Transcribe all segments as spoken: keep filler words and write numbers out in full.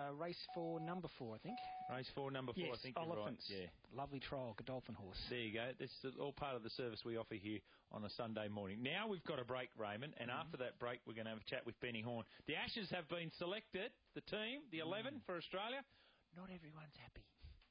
Uh, race for number four, I think. Race four, number four, yes, I think Elephants. you're right. Yeah. Lovely trial, Godolphin horse. There you go. This is all part of the service we offer here on a Sunday morning. Now we've got a break, Raymond, and mm-hmm. after that break we're going to have a chat with Benny Horne. The Ashes have been selected, the team, the eleven mm. for Australia. Not everyone's happy.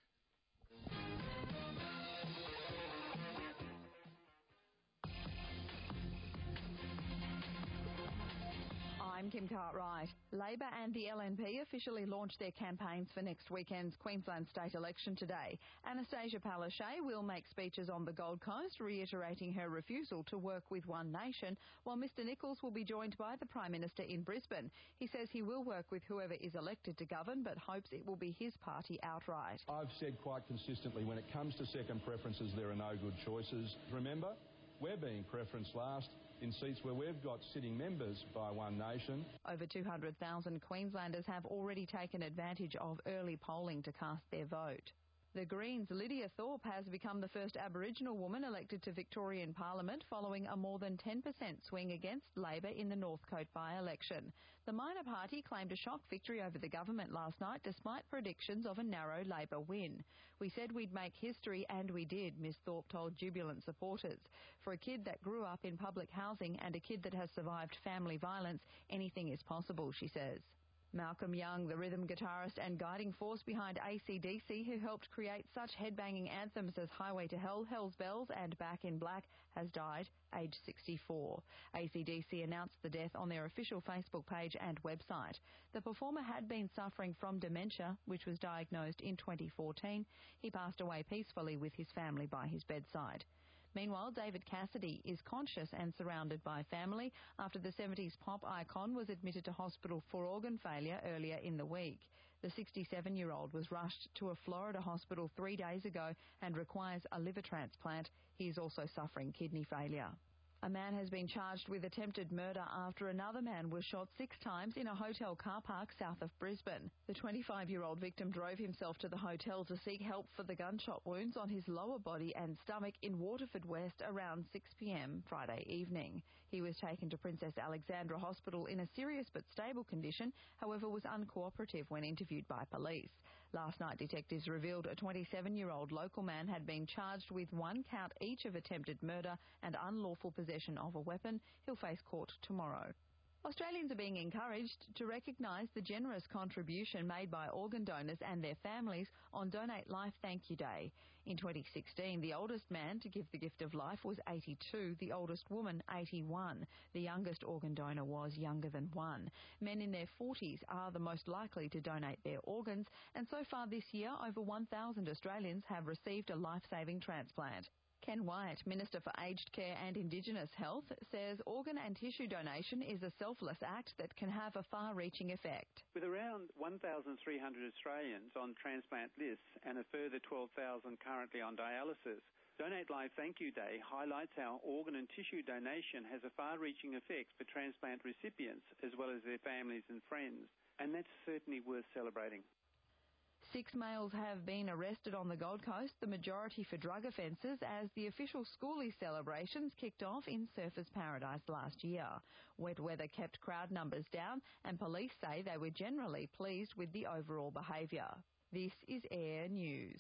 I'm Kim Cartwright. Labor and the L N P officially launched their campaigns for next weekend's Queensland state election today. Anastasia Palaszczuk will make speeches on the Gold Coast, reiterating her refusal to work with One Nation, while Mr Nichols will be joined by the Prime Minister in Brisbane. He says he will work with whoever is elected to govern, but hopes it will be his party outright. I've said quite consistently, when it comes to second preferences, there are no good choices. Remember, we're being preferenced last in seats where we've got sitting members by One Nation. Over two hundred thousand Queenslanders have already taken advantage of early polling to cast their vote. The Greens' Lydia Thorpe has become the first Aboriginal woman elected to Victorian Parliament following a more than ten percent swing against Labor in the Northcote by-election. The minor party claimed a shock victory over the government last night despite predictions of a narrow Labor win. "We said we'd make history and we did," Miss Thorpe told jubilant supporters. "For a kid that grew up in public housing and a kid that has survived family violence, anything is possible," she says. Malcolm Young, the rhythm guitarist and guiding force behind A C D C, who helped create such headbanging anthems as Highway to Hell, Hell's Bells and Back in Black, has died, aged sixty-four. A C D C announced the death on their official Facebook page and website. The performer had been suffering from dementia, which was diagnosed in twenty fourteen. He passed away peacefully with his family by his bedside. Meanwhile, David Cassidy is conscious and surrounded by family after the seventies pop icon was admitted to hospital for organ failure earlier in the week. The sixty-seven-year-old was rushed to a Florida hospital three days ago and requires a liver transplant. He is also suffering kidney failure. A man has been charged with attempted murder after another man was shot six times in a hotel car park south of Brisbane. The twenty-five-year-old victim drove himself to the hotel to seek help for the gunshot wounds on his lower body and stomach in Waterford West around six p m Friday evening. He was taken to Princess Alexandra Hospital in a serious but stable condition, however was uncooperative when interviewed by police. Last night, detectives revealed a twenty-seven-year-old local man had been charged with one count each of attempted murder and unlawful possession of a weapon. He'll face court tomorrow. Australians are being encouraged to recognise the generous contribution made by organ donors and their families on Donate Life Thank You Day. In twenty sixteen, the oldest man to give the gift of life was eighty-two, the oldest woman eighty-one. The youngest organ donor was younger than one. Men in their forties are the most likely to donate their organs, and so far this year, over one thousand Australians have received a life-saving transplant. Ken Wyatt, Minister for Aged Care and Indigenous Health, says organ and tissue donation is a selfless act that can have a far-reaching effect. With around one thousand three hundred Australians on transplant lists and a further twelve thousand currently on dialysis, Donate Life Thank You Day highlights how organ and tissue donation has a far-reaching effect for transplant recipients as well as their families and friends, and that's certainly worth celebrating. Six males have been arrested on the Gold Coast, the majority for drug offences, as the official schoolies celebrations kicked off in Surfers Paradise last year. Wet weather kept crowd numbers down, and police say they were generally pleased with the overall behaviour. This is Air News.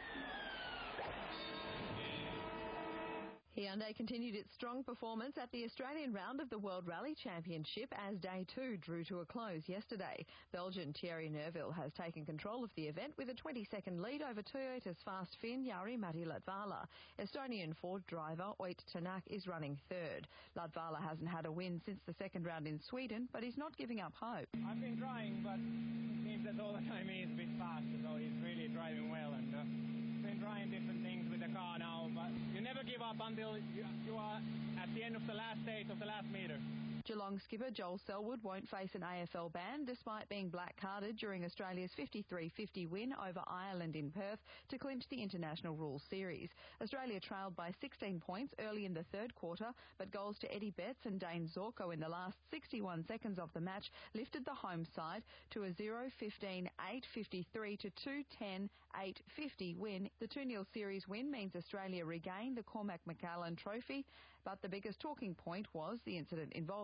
Hyundai continued its strong performance at the Australian round of the World Rally Championship as Day two drew to a close yesterday. Belgian Thierry Neuville has taken control of the event with a twenty-second lead over Toyota's fast Finn Jari-Matti Latvala. Estonian Ford driver Oyt Tanak is running third. Latvala hasn't had a win since the second round in Sweden, but he's not giving up hope. I've been trying, but it seems that all the time he's a bit fast, so he's really driving well. And uh... been trying different things with the car now, but you never give up until you, you are at the end of the last stage of the last meter. Geelong skipper Joel Selwood won't face an A F L ban despite being black-carded during Australia's fifty-three fifty win over Ireland in Perth to clinch the International Rules Series. Australia trailed by sixteen points early in the third quarter, but goals to Eddie Betts and Dane Zorko in the last sixty-one seconds of the match lifted the home side to a zero fifteen eight fifty-three to two ten eight fifty win. The two nil series win means Australia regained the Cormac McCallan Trophy, but the biggest talking point was the incident involving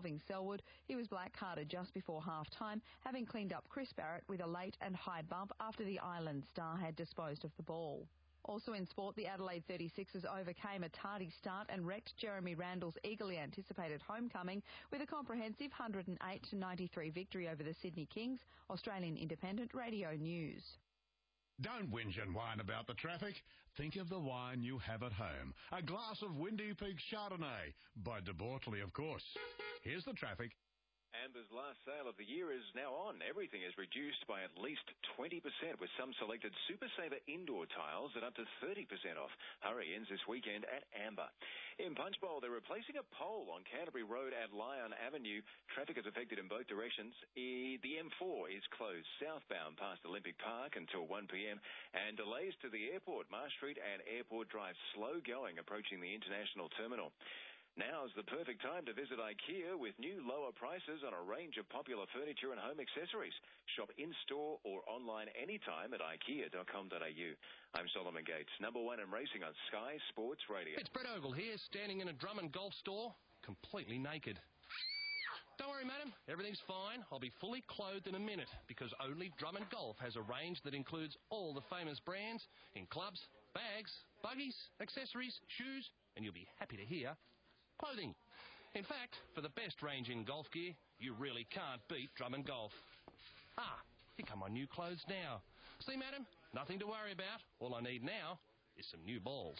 holding Selwood. He was black-carded just before half-time, having cleaned up Chris Barrett with a late and high bump after the Island star had disposed of the ball. Also in sport, the Adelaide thirty-sixers overcame a tardy start and wrecked Jeremy Randall's eagerly anticipated homecoming with a comprehensive one hundred eight to ninety-three victory over the Sydney Kings. Australian Independent Radio News. Don't whinge and whine about the traffic. Think of the wine you have at home. A glass of Windy Peak Chardonnay, by De Bortoli, of course. Here's the traffic. Amber's last sale of the year is now on. Everything is reduced by at least twenty percent, with some selected Super Saver indoor tiles at up to thirty percent off. Hurry ends this weekend at Amber. In Punchbowl, they're replacing a pole on Canterbury Road at Lyon Avenue. Traffic is affected in both directions. E- the M four is closed southbound past Olympic Park until one p.m. and delays to the airport. Marsh Street and Airport Drive slow going approaching the International Terminal. Now's the perfect time to visit IKEA with new lower prices on a range of popular furniture and home accessories. Shop in-store or online anytime at ikea dot com dot a u. I'm Solomon Gates, number one in racing on Sky Sports Radio. It's Brett Ogle here, standing in a Drummond Golf store, completely naked. Don't worry, madam. Everything's fine. I'll be fully clothed in a minute because only Drummond Golf has a range that includes all the famous brands in clubs, bags, buggies, accessories, shoes, and you'll be happy to hear clothing. In fact, for the best range in golf gear, you really can't beat Drummond Golf. Ah, here come my new clothes now. See, madam, nothing to worry about. All I need now is some new balls.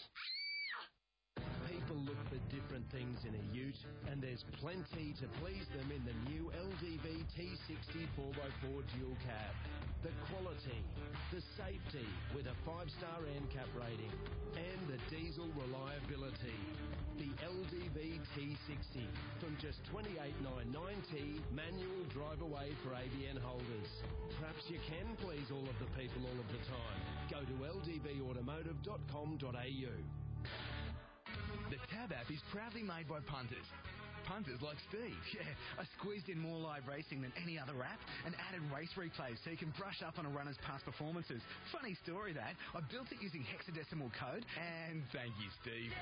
People look for different things in a ute, and there's plenty to please them in the new L D V T sixty four by four dual cab. The quality, the safety with a five-star A N C A P rating, and the diesel reliability. The L D V T sixty from just twenty-eight thousand nine hundred ninety manual drive away for A B N holders. Perhaps you can please all of the people all of the time. Go to l d v automotive dot com dot a u. The Tab app is proudly made by punters. Punters like Steve. Yeah, I squeezed in more live racing than any other app and added race replays so you can brush up on a runner's past performances. Funny story that. I built it using hexadecimal code and thank you, Steve.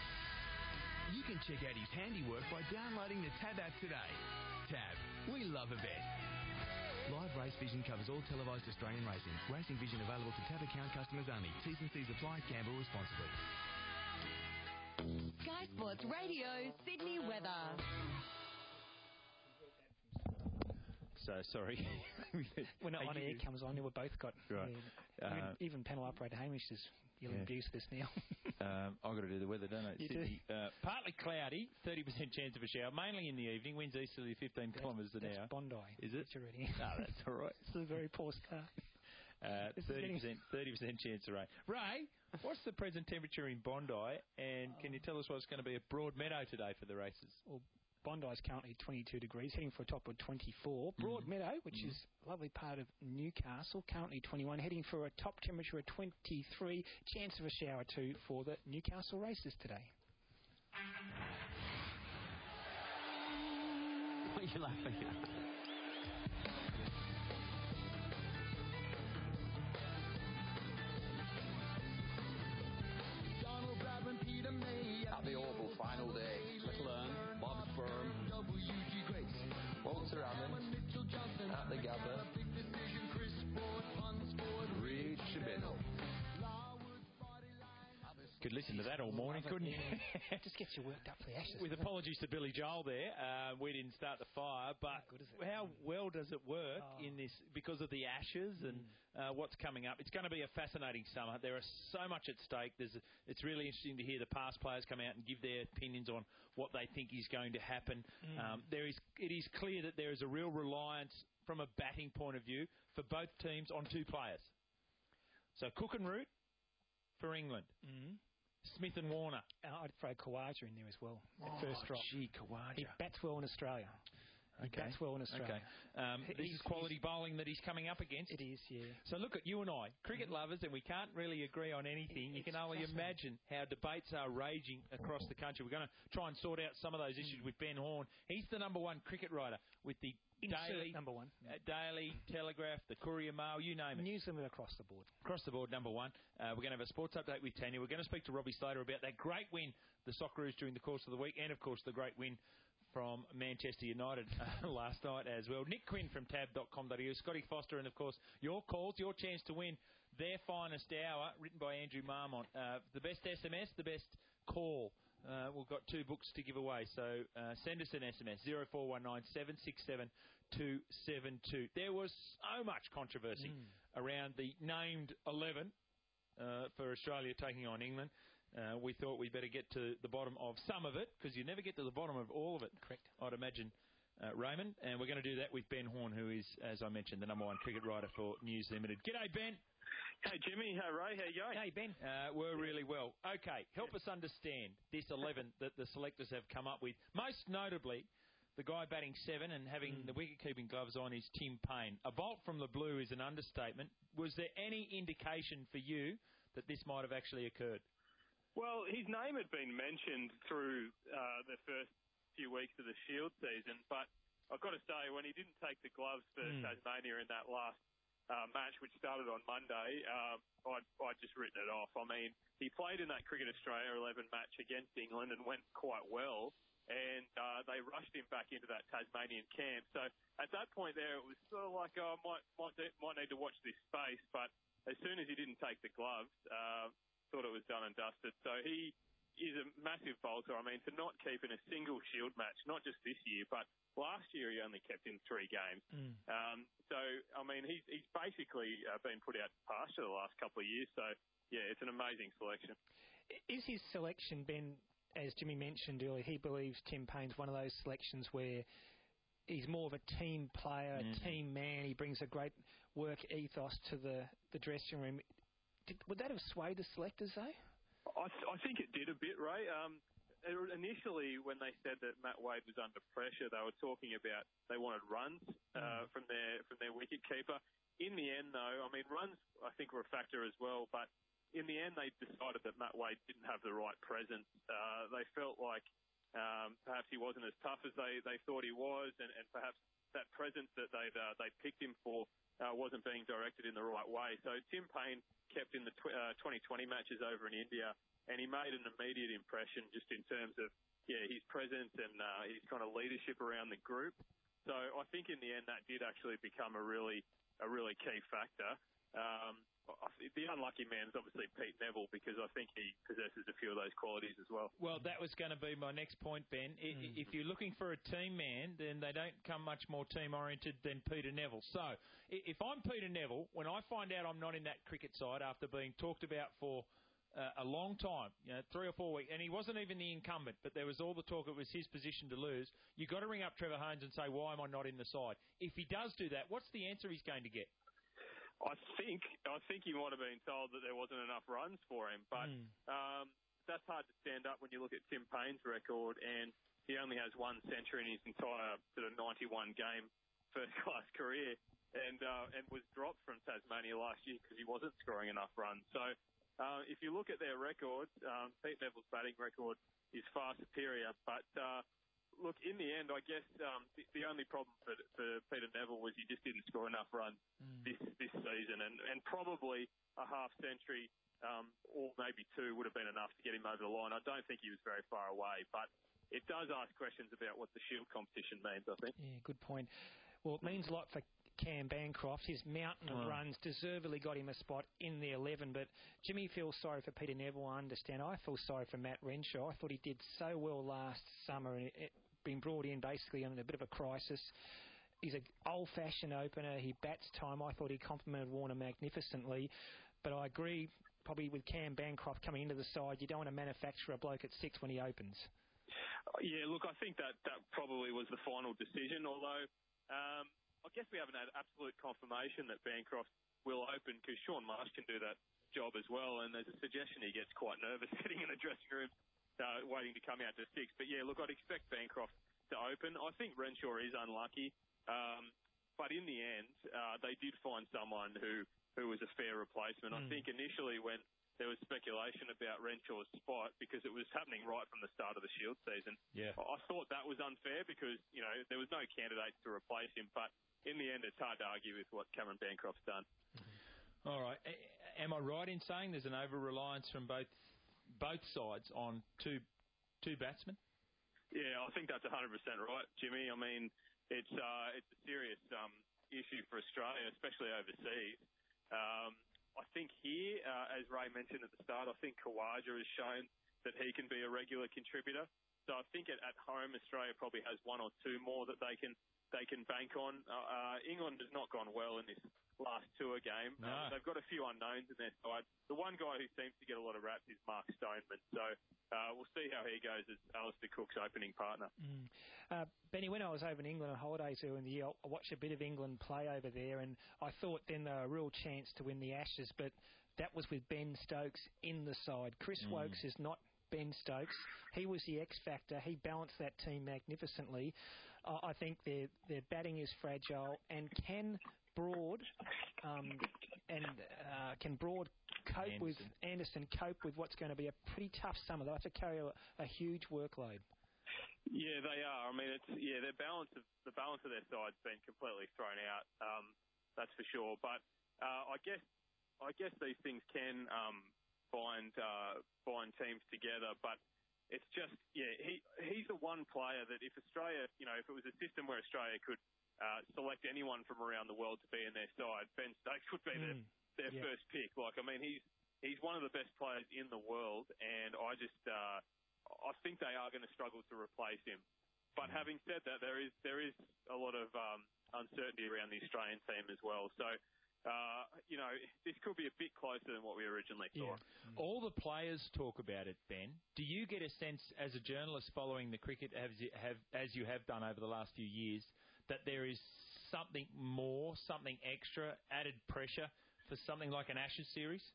You can check out his handiwork by downloading the Tab app today. Tab, we love a bet. Live Race Vision covers all televised Australian racing. Racing Vision available to Tab account customers only. T's and C's apply. Gamble responsibly. Sky Sports Radio, Sydney weather. So, sorry. When Hey, on you- air comes on, we've both got... Right. Yeah. Uh, even, even panel operator Hamish is yelling yeah. abuse this now. um, I've got to do the weather, don't I? You Sydney, uh, partly cloudy, thirty percent chance of a shower, mainly in the evening, winds easterly fifteen That's- kilometres an that's hour. Bondi. Is it? It's already. No, that's all right. It's a very poor start. Uh, This is thirty getting- percent, thirty percent chance of rain. Ray, what's the present temperature in Bondi, and can you tell us what's going to be at Broadmeadow today for the races? Well, Bondi is currently twenty-two degrees, heading for a top of twenty-four. Broadmeadow, which Mm. is a lovely part of Newcastle, currently twenty-one, heading for a top temperature of twenty-three. Chance of a shower too for the Newcastle races today. What are you laughing at? At the Oval final day, Little-Earn, Bob Sperm, Walter Allen, at the Gather, Reed Chabino. Could listen to that all morning, couldn't you? Just gets you worked up for the Ashes. With apologies to Billy Joel there, uh, we didn't start the fire, but how well does it work Oh. in this because of the Ashes and uh, what's coming up? It's going to be a fascinating summer. There is so much at stake. There's a, it's really interesting to hear the past players come out and give their opinions on what they think is going to happen. Mm. Um, there is, it is clear that there is a real reliance from a batting point of view for both teams on two players. So Cook and Root for England. Mm. Smith and Warner. Uh, I'd throw Khawaja in there as well. At Oh, first drop. gee, Khawaja. He bats well in Australia. He Okay. bats well in Australia. Okay. Um, this is quality bowling that he's coming up against. It is, yeah. So look at you and I, cricket Mm-hmm. lovers, and we can't really agree on anything. You It's can only fascinating. imagine how debates are raging across the country. We're going to try and sort out some of those issues with Ben Horn. He's the number one cricket writer with the Insert Daily, number one. uh, Daily Telegraph, the Courier Mail, you name it. News limit across the board. Across the board, number one. Uh, we're going to have a sports update with Tanya. We're going to speak to Robbie Slater about that great win the Socceroos during the course of the week, and of course the great win from Manchester United uh, last night as well. Nick Quinn from tab dot com dot a u, Scotty Foster, and of course your calls, your chance to win Their Finest Hour, written by Andrew Marmont. Uh, the best S M S, the best call. Uh, we've got two books to give away, so uh, send us an S M S, zero four one nine seven six seven two seven two. There was so much controversy mm. around the named eleven uh, for Australia taking on England. Uh, we thought we'd better get to the bottom of some of it, because you never get to the bottom of all of it. Correct. I'd imagine, uh, Raymond. And we're going to do that with Ben Horn, who is, as I mentioned, the number one cricket writer for News Limited. G'day, Ben. Hey, Jimmy. Hey, Ray. How you going? Hey, Ben. Uh, we're really well. Okay, help us understand this eleven that the selectors have come up with. Most notably, the guy batting seven and having mm. the wicket-keeping gloves on is Tim Payne. A bolt from the blue is an understatement. Was there any indication for you that this might have actually occurred? Well, his name had been mentioned through uh, the first few weeks of the Shield season, but I've got to say, when he didn't take the gloves for mm. Tasmania in that last uh, match, which started on Monday, um, I'd, I'd just written it off. I mean, he played in that Cricket Australia eleven match against England and went quite well, and uh, they rushed him back into that Tasmanian camp. So at that point there, it was sort of like, oh, I might, might, might need to watch this space, but as soon as he didn't take the gloves, uh, thought it was done and dusted. So he is a massive bolter. I mean, to not keep in a single Shield match, not just this year, but last year he only kept in three games. Mm. Um, so, I mean, he's, he's basically uh, been put out to pasture the last couple of years. So, yeah, it's an amazing selection. Is his selection, Ben, as Jimmy mentioned earlier, he believes Tim Payne's one of those selections where he's more of a team player, mm. a team man. He brings a great work ethos to the, the dressing room. Did, would that have swayed the selectors, though? I, th- I think it did a bit, Ray. Um, initially, when they said that Matt Wade was under pressure, they were talking about they wanted runs uh, mm. from their from their wicketkeeper. In the end, though, I mean, runs I think were a factor as well, but in the end, they decided that Matt Wade didn't have the right presence. Uh, they felt like um, perhaps he wasn't as tough as they, they thought he was, and, and perhaps that presence that they'd uh, they picked him for Uh, wasn't being directed in the right way. So Tim Payne kept in the tw- uh, twenty twenty matches over in India, and he made an immediate impression just in terms of, yeah, his presence and uh, his kind of leadership around the group. So I think in the end that did actually become a really, a really key factor. Um, the unlucky man is obviously Pete Neville, because I think he possesses a few of those qualities as well. Well, that was going to be my next point, Ben. Mm. If you're looking for a team man, then they don't come much more team-oriented than Peter Neville. So if I'm Peter Neville, when I find out I'm not in that cricket side after being talked about for uh, a long time, you know, three or four weeks, and he wasn't even the incumbent, but there was all the talk it was his position to lose, you've got to ring up Trevor Hohns and say, why am I not in the side? If he does do that, what's the answer he's going to get? I think I think he might have been told that there wasn't enough runs for him, but mm. um, that's hard to stand up when you look at Tim Payne's record, and he only has one century in his entire sort of ninety-one game first-class career, and uh, and was dropped from Tasmania last year because he wasn't scoring enough runs. So uh, if you look at their records, um, Pete Neville's batting record is far superior, but uh, look, in the end, I guess um, the, the only problem for, for Peter Neville was he just didn't score enough runs mm. this this season, and, and probably a half century um, or maybe two would have been enough to get him over the line. I don't think he was very far away, but it does ask questions about what the Shield competition means, I think. Yeah, good point. Well, it means a lot for Cam Bancroft. His mountain of oh. runs deservedly got him a spot in the eleven, but Jimmy feels sorry for Peter Neville, I understand. I feel sorry for Matt Renshaw. I thought he did so well last summer, and it, been brought in basically in a bit of a crisis. He's an old-fashioned opener. He bats time. I thought he complimented Warner magnificently, but I agree probably with Cam Bancroft coming into the side, you don't want to manufacture a bloke at six when he opens. Yeah, look, I think that, that probably was the final decision, although um, I guess we haven't had absolute confirmation that Bancroft will open, because Sean Marsh can do that job as well, and there's a suggestion he gets quite nervous sitting in the dressing room uh, waiting to come out to six. But yeah, look, I'd expect Bancroft to open. I think Renshaw is unlucky, um, but in the end, uh, they did find someone who, who was a fair replacement. Mm. I think initially when there was speculation about Renshaw's spot, because it was happening right from the start of the Shield season, yeah. I thought that was unfair because, you know, there was no candidates to replace him, but in the end, it's hard to argue with what Cameron Bancroft's done. All right. Am I right in saying there's an over-reliance from both both sides on two two batsmen? Yeah, I think that's one hundred percent right, Jimmy. I mean, it's uh, it's a serious um, issue for Australia, especially overseas. Um, I think here, uh, as Ray mentioned at the start, I think Khawaja has shown that he can be a regular contributor. So I think at, at home, Australia probably has one or two more that they can they can bank on. Uh, uh, England has not gone well in this last tour game. No. Um, they've got a few unknowns in their side. The one guy who seems to get a lot of raps is Mark Stoneman. So uh, we'll see how he goes as Alistair Cook's opening partner. Mm. Uh, Benny, when I was over in England on holidays earlier in the year, I watched a bit of England play over there, and I thought then they were a real chance to win the Ashes, but that was with Ben Stokes in the side. Chris Mm. Woakes is not Ben Stokes. He was the X factor. He balanced that team magnificently. Uh, I think their their batting is fragile, and can Broad um, and uh, can Broad cope Anderson. with Anderson cope with what's going to be a pretty tough summer. They have to carry a, a huge workload. Yeah, they are. I mean, it's yeah, their balance of the balance of their side's been completely thrown out. Um, that's for sure. But uh, I guess I guess these things can um, bind uh, bind teams together. But it's just yeah, he he's the one player that if Australia, you know, if it was a system where Australia could uh, select anyone from around the world to be in their side, Ben Stokes would be mm, their their yeah. first pick. Like, I mean, he's he's one of the best players in the world, and I just. Uh, I think they are going to struggle to replace him. But having said that, there is there is a lot of um, uncertainty around the Australian team as well. So, uh, you know, this could be a bit closer than what we originally thought. Yeah. All the players talk about it, Ben. Do you get a sense, as a journalist following the cricket, as you have, as you have done over the last few years, that there is something more, something extra, added pressure for something like an Ashes series?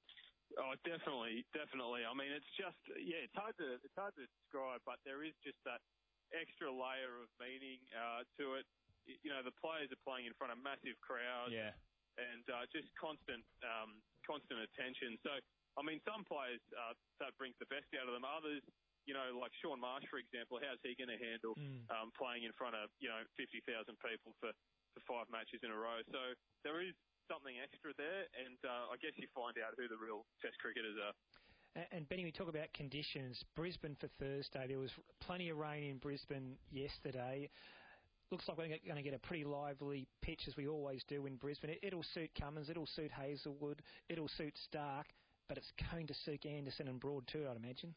Oh, definitely, definitely. I mean, it's just, yeah, it's hard to it's hard to describe, but there is just that extra layer of meaning uh, to it. You know, the players are playing in front of massive crowds, yeah, and uh, just constant, um, constant attention. So, I mean, some players uh, that brings the best out of them. Others, you know, like Sean Marsh, for example, how's he going to handle mm. um, playing in front of you know fifty thousand people for, for five matches in a row? So there is something extra there, and uh, I guess you find out who the real Test cricketers are. And, Benny, we talk about conditions. Brisbane for Thursday. There was plenty of rain in Brisbane yesterday. Looks like we're going to get a pretty lively pitch, as we always do in Brisbane. It, it'll suit Cummins, it'll suit Hazelwood, it'll suit Stark, but it's going to suit Anderson and Broad too, I'd imagine.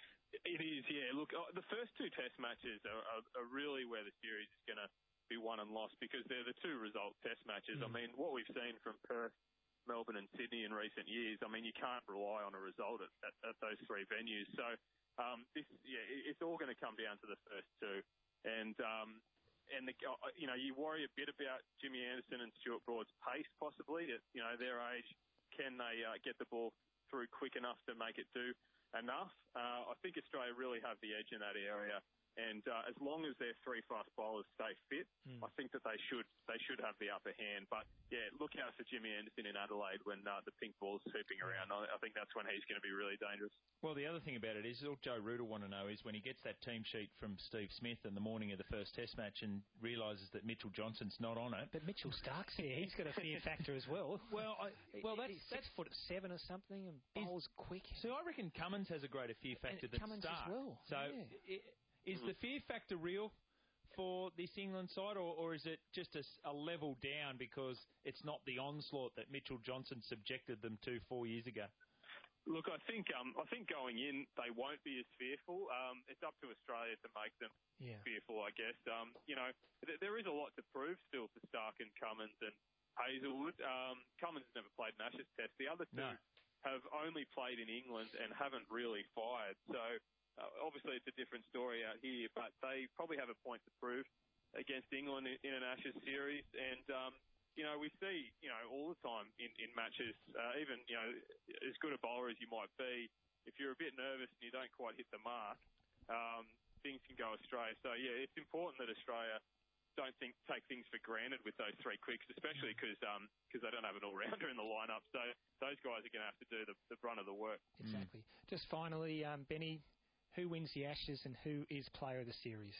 It is, yeah. Look, the first two Test matches are, are, are really where the series is going to be won and lost, because they're the two result Test matches. Mm. I mean, what we've seen from Perth, Melbourne and Sydney in recent years, I mean, you can't rely on a result at, at, at those three venues. So, um, this, yeah, it's all going to come down to the first two. And, um, and the, you know, you worry a bit about Jimmy Anderson and Stuart Broad's pace, possibly. At, you know, their age, can they uh, get the ball through quick enough to make it do enough? Uh, I think Australia really have the edge in that area. And uh, as long as their three fast bowlers stay fit, mm. I think that they should they should have the upper hand. But, yeah, look out for Jimmy Anderson in Adelaide when uh, the pink ball's swooping around. I, I think that's when he's going to be really dangerous. Well, the other thing about it is, all Joe Root will want to know is when he gets that team sheet from Steve Smith in the morning of the first Test match and realises that Mitchell Johnson's not on it. But Mitchell Stark's here. He's got a fear factor as well. Well, I, well, that's he's six foot seven or something and bowls quick. So I reckon Cummins has a greater fear factor and than Cummins Stark. as well. So. Yeah. It, Is the fear factor real for this England side, or, or is it just a, a level down because it's not the onslaught that Mitchell Johnson subjected them to four years ago? Look, I think um, I think going in, they won't be as fearful. Um, it's up to Australia to make them yeah. fearful, I guess. Um, you know, th- there is a lot to prove still for Stark and Cummins and Hazelwood. Um, Cummins has never played an Ashes Test. The other two no. have only played in England and haven't really fired. So, Uh, obviously, it's a different story out here, but they probably have a point to prove against England in, in an Ashes series. And, um, you know, we see, you know, all the time in, in matches, uh, even, you know, as good a bowler as you might be, if you're a bit nervous and you don't quite hit the mark, um, things can go astray. So, yeah, it's important that Australia don't think take things for granted with those three quicks, especially because um, cause they don't have an all-rounder in the lineup. So those guys are going to have to do the, the brunt of the work. Exactly. Mm. Just finally, um, Benny, who wins the Ashes and who is player of the series?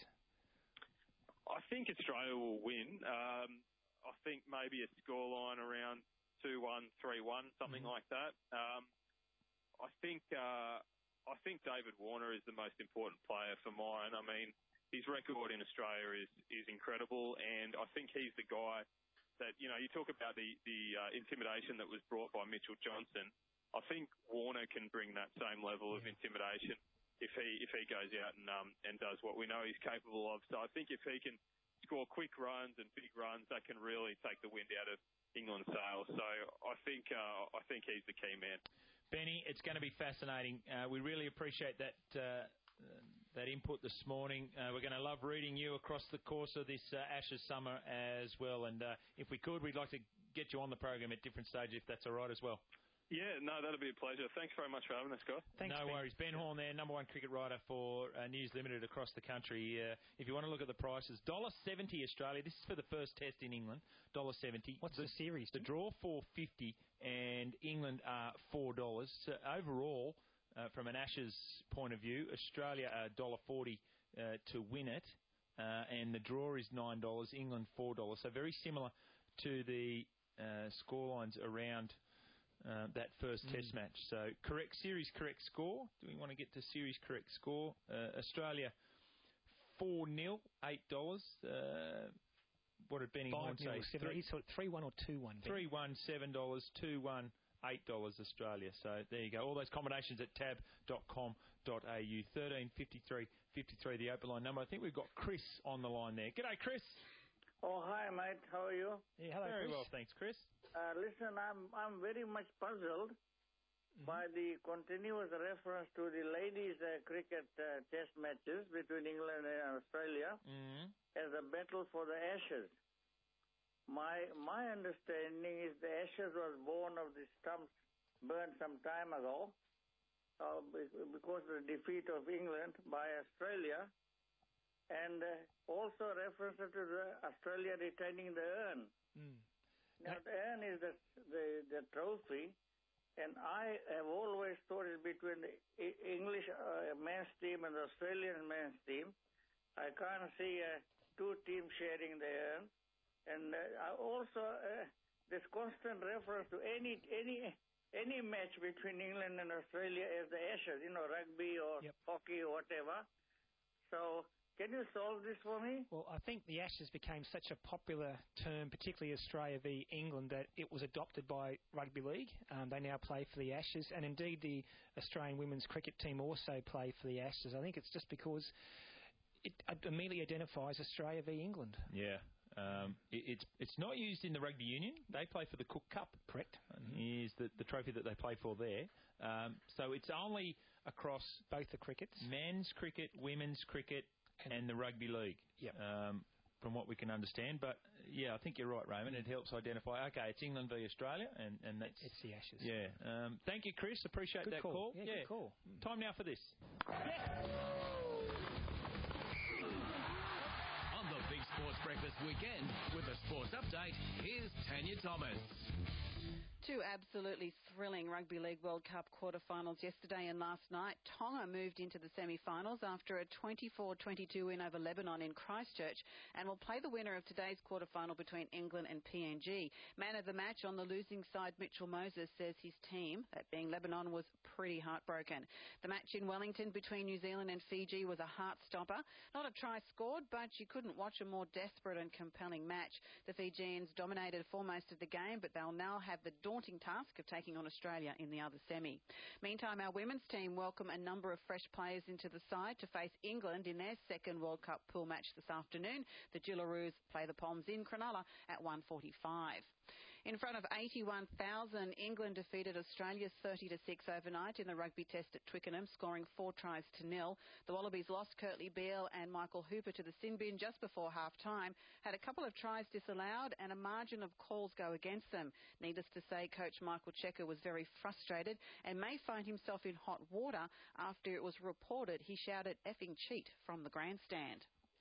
I think Australia will win. Um, I think maybe a scoreline around two one, three one, something mm-hmm. like that. Um, I think uh, I think David Warner is the most important player for mine. I mean, his record in Australia is, is incredible, and I think he's the guy that, you know, you talk about the, the uh, intimidation that was brought by Mitchell Johnson. I think Warner can bring that same level of intimidation if he if he goes out and um, and does what we know he's capable of. So I think if he can score quick runs and big runs, that can really take the wind out of England's sails. So I think uh, I think he's the key man. Benny, it's going to be fascinating. Uh, we really appreciate that uh, that input this morning. Uh, we're going to love reading you across the course of this uh, Ashes summer as well. And uh, if we could, we'd like to get you on the program at different stages, if that's all right as well. Yeah, no, that'll be a pleasure. Thanks very much for having us, guys. Thanks, no Ben. worries. Ben Horn there, number one cricket writer for uh, News Limited across the country. Uh, if you want to look at the prices, one dollar seventy Australia. This is for the first test in England, one dollar seventy. What's the, the series? The draw, four fifty, and England are four dollars. So overall, uh, from an Ashes point of view, Australia are one dollar forty uh, to win it, uh, and the draw is nine dollars, England four dollars. So very similar to the uh, scorelines around Uh, that first mm. test match. So correct series, correct score. Do we want to get to series correct score? Uh, Australia four nil, eight dollars. Uh, what did Benny Horn say? three one or two one? three one, seven dollars, two one, eight dollars Australia. So there you go. All those combinations at tab dot com dot a u. thirteen fifty-three fifty-three, the open line number. I think we've got Chris on the line there. G'day, Chris. Oh, hi, mate. How are you? Yeah, hello, Very Chris. well, thanks, Chris. Uh, listen, I'm I'm very much puzzled mm-hmm. by the continuous reference to the ladies' uh, cricket uh, test matches between England and Australia mm-hmm. as a battle for the Ashes. My my understanding is the Ashes was born of the stumps burned some time ago uh, because of the defeat of England by Australia, and uh, also reference to the Australia retaining the urn. Mm. Now, the urn is the, the, the trophy, and I have always thought it's between the English uh, men's team and the Australian men's team. I can't see uh, two teams sharing the urn. And uh, I also, uh, this constant reference to any any any match between England and Australia as the Ashes, you know, rugby or yep. hockey or whatever. So, can you solve this for me? Well, I think the Ashes became such a popular term, particularly Australia v England, that it was adopted by Rugby League. Um, they now play for the Ashes, and indeed the Australian women's cricket team also play for the Ashes. I think it's just because it immediately identifies Australia v England. Yeah. Um, it, it's it's not used in the rugby union. They play for the Cook Cup. Correct. Mm-hmm. Is the, the trophy that they play for there. Um, so it's only across both the crickets, men's cricket, women's cricket, and, and the rugby league. Yep. Um, from what we can understand. But yeah, I think you're right, Raymond. It helps identify. Okay, it's England v Australia, and and that's it's the Ashes. Yeah. Um, thank you, Chris. Appreciate good that call. call. Yeah, yeah. Good call. Time now for this. On the Big Sports Breakfast weekend with a sports update, here's Tanya Thomas. Two absolutely thrilling Rugby League World Cup quarterfinals yesterday and last night. Tonga moved into the semi-finals after a twenty-four twenty-two win over Lebanon in Christchurch and will play the winner of today's quarterfinal between England and P N G. Man of the match on the losing side, Mitchell Moses, says his team, that being Lebanon, was pretty heartbroken. The match in Wellington between New Zealand and Fiji was a heart-stopper. Not a try scored, but you couldn't watch a more desperate and compelling match. The Fijians dominated for most of the game, but they'll now have the daunting task of taking on Australia in the other semi. Meantime, our women's team welcome a number of fresh players into the side to face England in their second World Cup pool match this afternoon. The Jillaroos play the Poms in Cronulla at one forty-five. In front of eighty-one thousand, England defeated Australia thirty to six overnight in the rugby test at Twickenham, scoring four tries to nil. The Wallabies lost Kurtley Beale and Michael Hooper to the sin bin just before half-time, had a couple of tries disallowed and a margin of calls go against them. Needless to say, coach Michael Checker was very frustrated and may find himself in hot water after it was reported he shouted effing cheat from the grandstand.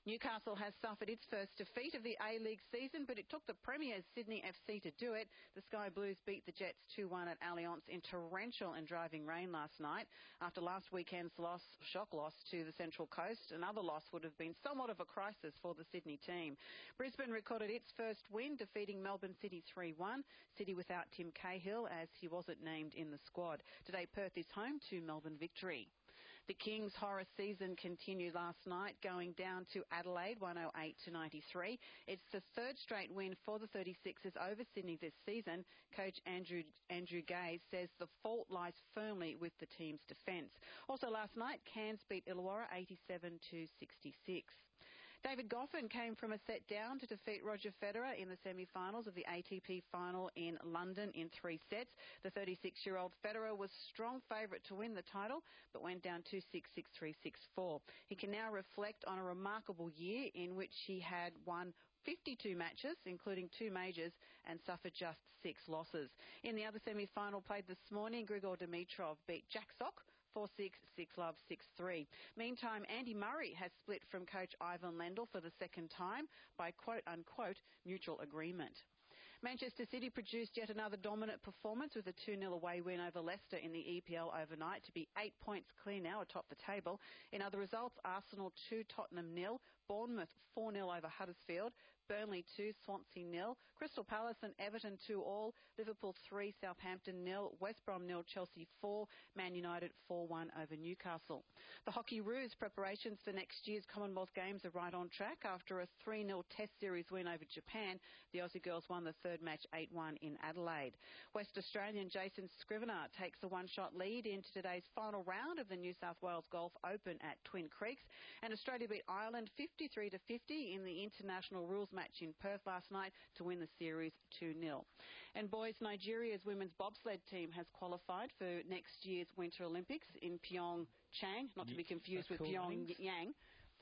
Newcastle has suffered its first defeat of the A-League season, but it took the Premiers Sydney F C to do it. The Sky Blues beat the Jets two one at Allianz in torrential and driving rain last night. After last weekend's loss, shock loss to the Central Coast, another loss would have been somewhat of a crisis for the Sydney team. Brisbane recorded its first win, defeating Melbourne City three one. City without Tim Cahill, as he wasn't named in the squad. Today, Perth is home to Melbourne Victory. The Kings' horror season continued last night, going down to Adelaide, one oh eight to ninety-three. It's the third straight win for the thirty-sixers over Sydney this season. Coach Andrew Andrew Gay says the fault lies firmly with the team's defence. Also last night, Cairns beat Illawarra eighty-seven to sixty-six. David Goffin came from a set down to defeat Roger Federer in the semi-finals of the A T P final in London in three sets. The thirty-six-year-old Federer was strong favourite to win the title, but went down two six, six three, six four. He can now reflect on a remarkable year in which he had won fifty-two matches, including two majors, and suffered just six losses. In the other semi-final played this morning, Grigor Dimitrov beat Jack Sock four six, six love, six three. Meantime, Andy Murray has split from coach Ivan Lendl for the second time by quote-unquote mutual agreement. Manchester City produced yet another dominant performance with a two nil away win over Leicester in the E P L overnight to be eight points clear now atop the table. In other results, Arsenal two, Tottenham nil, Bournemouth four nil over Huddersfield, Burnley two, Swansea nil, Crystal Palace and Everton two all, Liverpool three, Southampton nil, West Brom nil, Chelsea four, Man United four one over Newcastle. The Hockey-Roos preparations for next year's Commonwealth Games are right on track. After a three nil Test Series win over Japan, the Aussie girls won the third match eight one in Adelaide. West Australian Jason Scrivener takes a one-shot lead into today's final round of the New South Wales Golf Open at Twin Creeks, and Australia beat Ireland fifty-three to fifty in the international rules match in Perth last night to win the series two nil. And boys, Nigeria's women's bobsled team has qualified for next year's Winter Olympics in Pyeongchang, not to be confused with cool Pyongyang.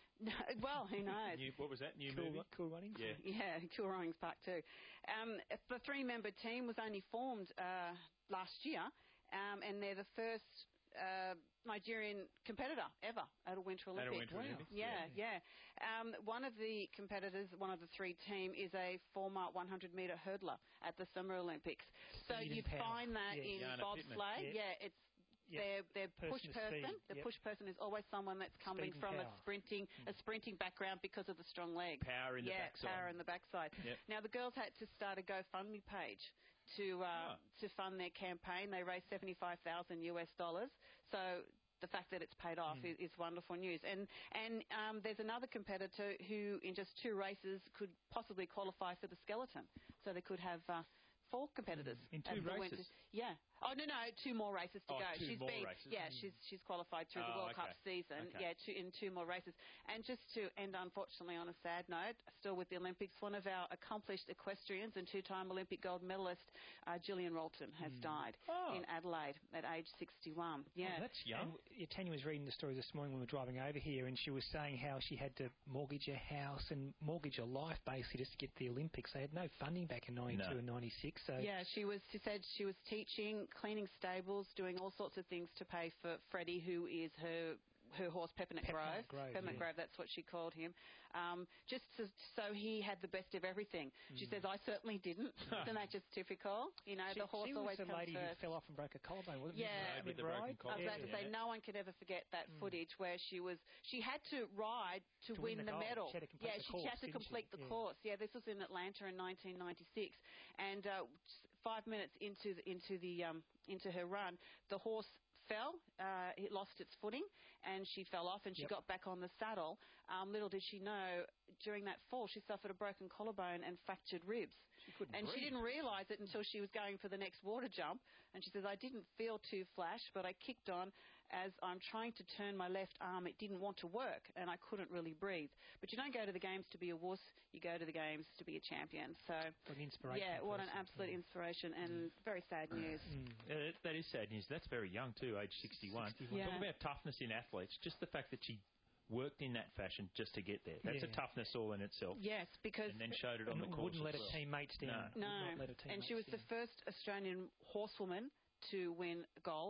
Well, who knows? New, what was that? New cool, movie? Cool Runnings? Yeah. Yeah, Cool Runnings Part two. Um, the three-member team was only formed uh, last year, um, and they're the first uh, Nigerian competitor ever at a Winter Olympics. At a Winter wow. Olympics? Yeah, yeah. yeah. Um, one of the competitors, one of the three team, is a former one hundred metre hurdler at the Summer Olympics. So you find that yeah. in Yana bobsleigh. Yeah. yeah, it's Yep. Their, their person push person, speed. the yep. push person is always someone that's coming Speed and from power. a sprinting, mm. a sprinting background because of the strong legs. Power in yeah, the backside. power in the backside. Yep. Now the girls had to start a GoFundMe page to uh, oh. to fund their campaign. They raised seventy-five thousand US dollars. So the fact that it's paid off mm. is, is wonderful news. And and um, there's another competitor who, in just two races, could possibly qualify for the skeleton. So they could have. Uh, Four competitors in two races. Winter. Yeah. Oh no, no, two more races to oh, go. Two she's more been, races. yeah, mm. she's she's qualified through the oh, World okay. Cup season. Okay. Yeah, two, in two more races. And just to end, unfortunately, on a sad note, still with the Olympics, one of our accomplished equestrians and two-time Olympic gold medalist, uh, Gillian Rolton, has mm. died oh. in Adelaide at age sixty-one. Yeah, oh, that's young. And Tanya was reading the story this morning when we were driving over here, and she was saying how she had to mortgage her house and mortgage her life basically just to get the Olympics. They had no funding back in ninety-two no. and ninety-six. So yeah, she was. She said she was teaching, cleaning stables, doing all sorts of things to pay for Freddie, who is her her horse Peppermint Grove. Grove, Peppermint yeah. Grove, that's what she called him. Um, just to, so he had the best of everything. Mm. She says, I certainly didn't. Isn't that just typical? You know, she, the horse she always was the comes lady first. who fell off and broke a collarbone, wasn't yeah, it? With the broken I was about collarbone. to say, yeah. no one could ever forget that mm. footage where she was, she had to ride to, to win, win the, the medal. She had to complete yeah, the she, course, she had to complete she? the yeah. course. Yeah, this was in Atlanta in nineteen ninety-six. And uh, five minutes into the, into the um, into her run, the horse fell, uh, it lost its footing, and she fell off, and she yep. got back on the saddle. Um, little did she know, during that fall, she suffered a broken collarbone and fractured ribs. She couldn't and breathe. she didn't realise it until she was going for the next water jump. And she says, I didn't feel too flash, but I kicked on. As I'm trying to turn my left arm, it didn't want to work, and I couldn't really breathe. But you don't go to the games to be a wuss, you go to the games to be a champion. So, what an inspiration. yeah, what an person. absolute yeah. inspiration, and mm. very sad news. Mm. Uh, that is sad news. That's very young too, age sixty-one. sixty-one. Yeah. Talk about toughness in athletes. Just the fact that she worked in that fashion just to get there. That's yeah. a toughness all in itself. Yes, because... And then showed it on and the course wouldn't let as her well. teammates down. No, Would not let her and teammates she was down. the first Australian horsewoman to win gold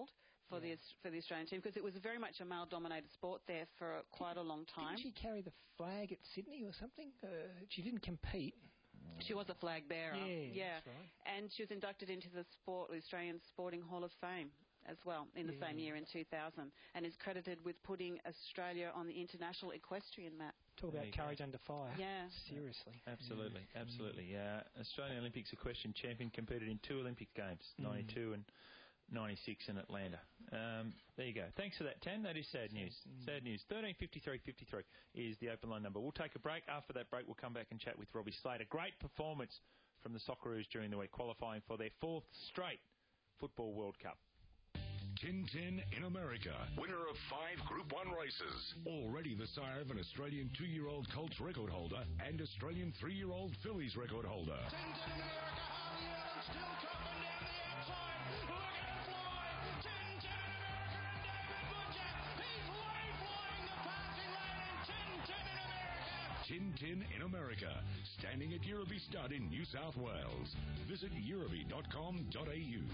for yeah. the for the Australian team because it was very much a male-dominated sport there for quite a long time. Didn't she carry the flag at Sydney or something? Uh, she didn't compete. She was a flag bearer. Yeah, yeah. That's right. And she was inducted into the sport, the Australian Sporting Hall of Fame as well in the yeah. same year in two thousand, and is credited with putting Australia on the international equestrian map. Talk about courage under fire. Yeah. Seriously. Absolutely, mm. absolutely. Uh, Australian Olympics equestrian champion competed in two Olympic Games, mm. ninety-two and ninety-six in Atlanta. Um, there you go. Thanks for that, Tan. That is sad news. Mm. Sad news. thirteen fifty-three fifty-three is the open line number. We'll take a break. After that break, we'll come back and chat with Robbie Slater. Great performance from the Socceroos during the week, qualifying for their fourth straight Football World Cup. ten ten in America. Winner of five Group one races. Already the sire of an Australian two-year-old Colts record holder and Australian three-year-old Phillies record holder. ten ten in America. Harvey Allen still dropping down the outside. Look at him fly. ten ten in America and David Butcher. He's way flying the passing lane in ten ten in America. ten ten in America. Standing at Euroby Stud in New South Wales. Visit euroby dot com dot a u.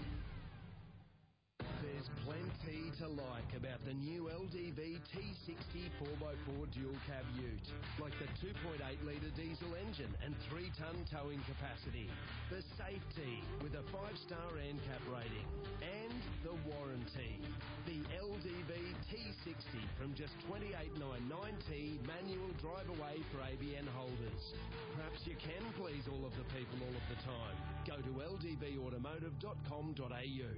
There's plenty to like about the new L D V T sixty four by four dual cab ute, like the two point eight litre diesel engine and three tonne towing capacity, the safety with a five star A N C A P rating, and the warranty. The L D V T sixty from just twenty-eight thousand nine hundred ninety manual drive away for A B N holders. Perhaps you can please all of the people all of the time. Go to l d v automotive dot com dot a u.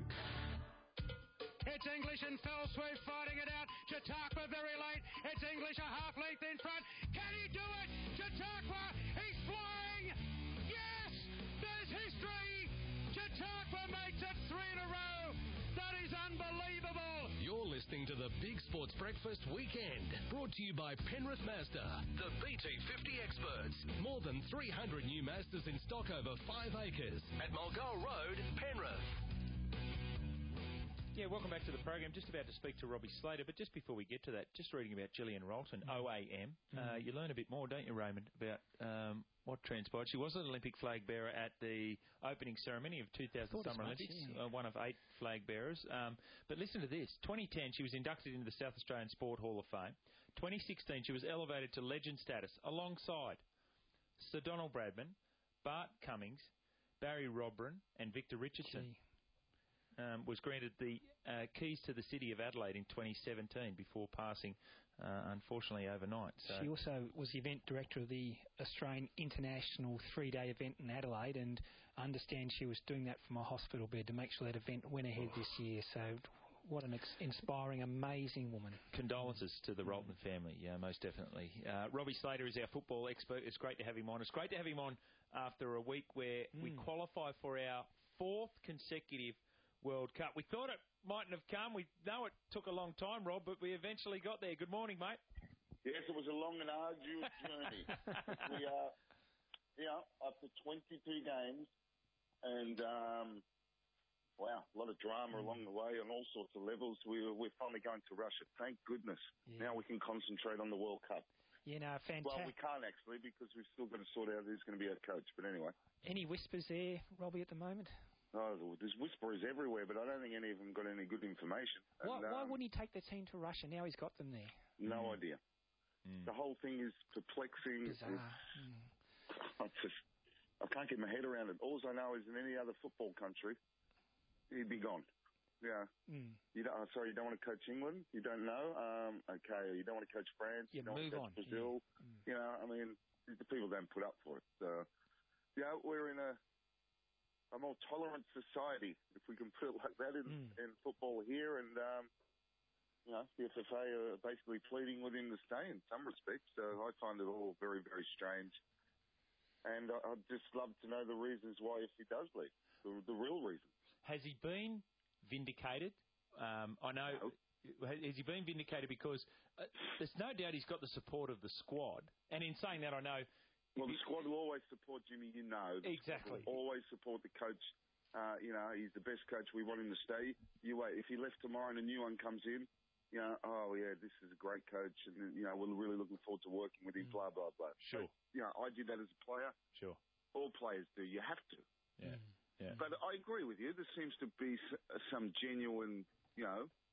It's English and fell swoop fighting it out. Chautauqua very late. It's English a half length in front. Can he do it? Chautauqua, he's flying. Yes, there's history. Chautauqua makes it three in a row. That is unbelievable. You're listening to the Big Sports Breakfast Weekend, brought to you by Penrith Mazda, the B T fifty experts. More than three hundred new Mazdas in stock over five acres at Mulgoa Road, Penrith. Yeah, welcome back to the program. Just about to speak to Robbie Slater, but just before we get to that, just reading about Gillian Rolton, O A M. Mm. Uh, you learn a bit more, don't you, Raymond, about um, what transpired. She was an Olympic flag bearer at the opening ceremony of two thousand Summer Olympics, yeah. uh, one of eight flag bearers. Um, but listen to this. twenty ten, she was inducted into the South Australian Sport Hall of Fame. twenty sixteen, she was elevated to legend status alongside Sir Donald Bradman, Bart Cummings, Barry Robran and Victor Richardson. Gee. Um, was granted the uh, keys to the city of Adelaide in twenty seventeen before passing, uh, unfortunately, overnight. So she also was the event director of the Australian International three-day event in Adelaide, and I understand she was doing that from a hospital bed to make sure that event went ahead this year. So what an ex- inspiring, amazing woman. Condolences to the Rolton family, yeah, most definitely. Uh, Robbie Slater is our football expert. It's great to have him on. It's great to have him on after a week where mm. we qualify for our fourth consecutive World Cup. We thought it mightn't have come. We know it took a long time, Rob, but we eventually got there. Good morning, mate. Yes, it was a long and arduous journey. we are, you know, after twenty-two games, and um, wow, a lot of drama mm. along the way on all sorts of levels. We were, we're finally going to Russia. Thank goodness. Yeah. Now we can concentrate on the World Cup. You know, fantastic. Well, we can't actually because we've still got to sort out who's going to be our coach. But anyway. Any whispers there, Robbie, at the moment? Oh, there's whisperers everywhere, but I don't think any of them got any good information. Why, and, um, why wouldn't he take the team to Russia? Now he's got them there. No mm. idea. Mm. The whole thing is perplexing. Bizarre. Mm. I just, I can't get my head around it. All I know is in any other football country, he'd be gone. Yeah. Mm. You don't, uh, sorry, you don't want to coach England? You don't know? Um, okay. You don't want to coach France? You, you don't move want to coach on. Brazil? Yeah. Mm. You know, I mean, the people don't put up for it. So, yeah, we're in a... a more tolerant society, if we can put it like that, in, mm. in football here. And, um, you know, the F F A are basically pleading with him to stay in some respects. So I find it all very, very strange. And I, I'd just love to know the reasons why if he does leave, the, the real reasons. Has he been vindicated? Um, I know... No. Has he been vindicated? Because uh, there's no doubt he's got the support of the squad. And in saying that, I know... Well, the squad will always support Jimmy, you know. The exactly. Will always support the coach. Uh, you know, he's the best coach. We want him to stay. You wait. If he left tomorrow and a new one comes in, you know, oh, yeah, this is a great coach. And, you know, we're really looking forward to working with him, mm. blah, blah, blah. Sure. So, you know, I did that as a player. Sure. All players do. You have to. Yeah. yeah. But I agree with you. There seems to be some genuine, you know,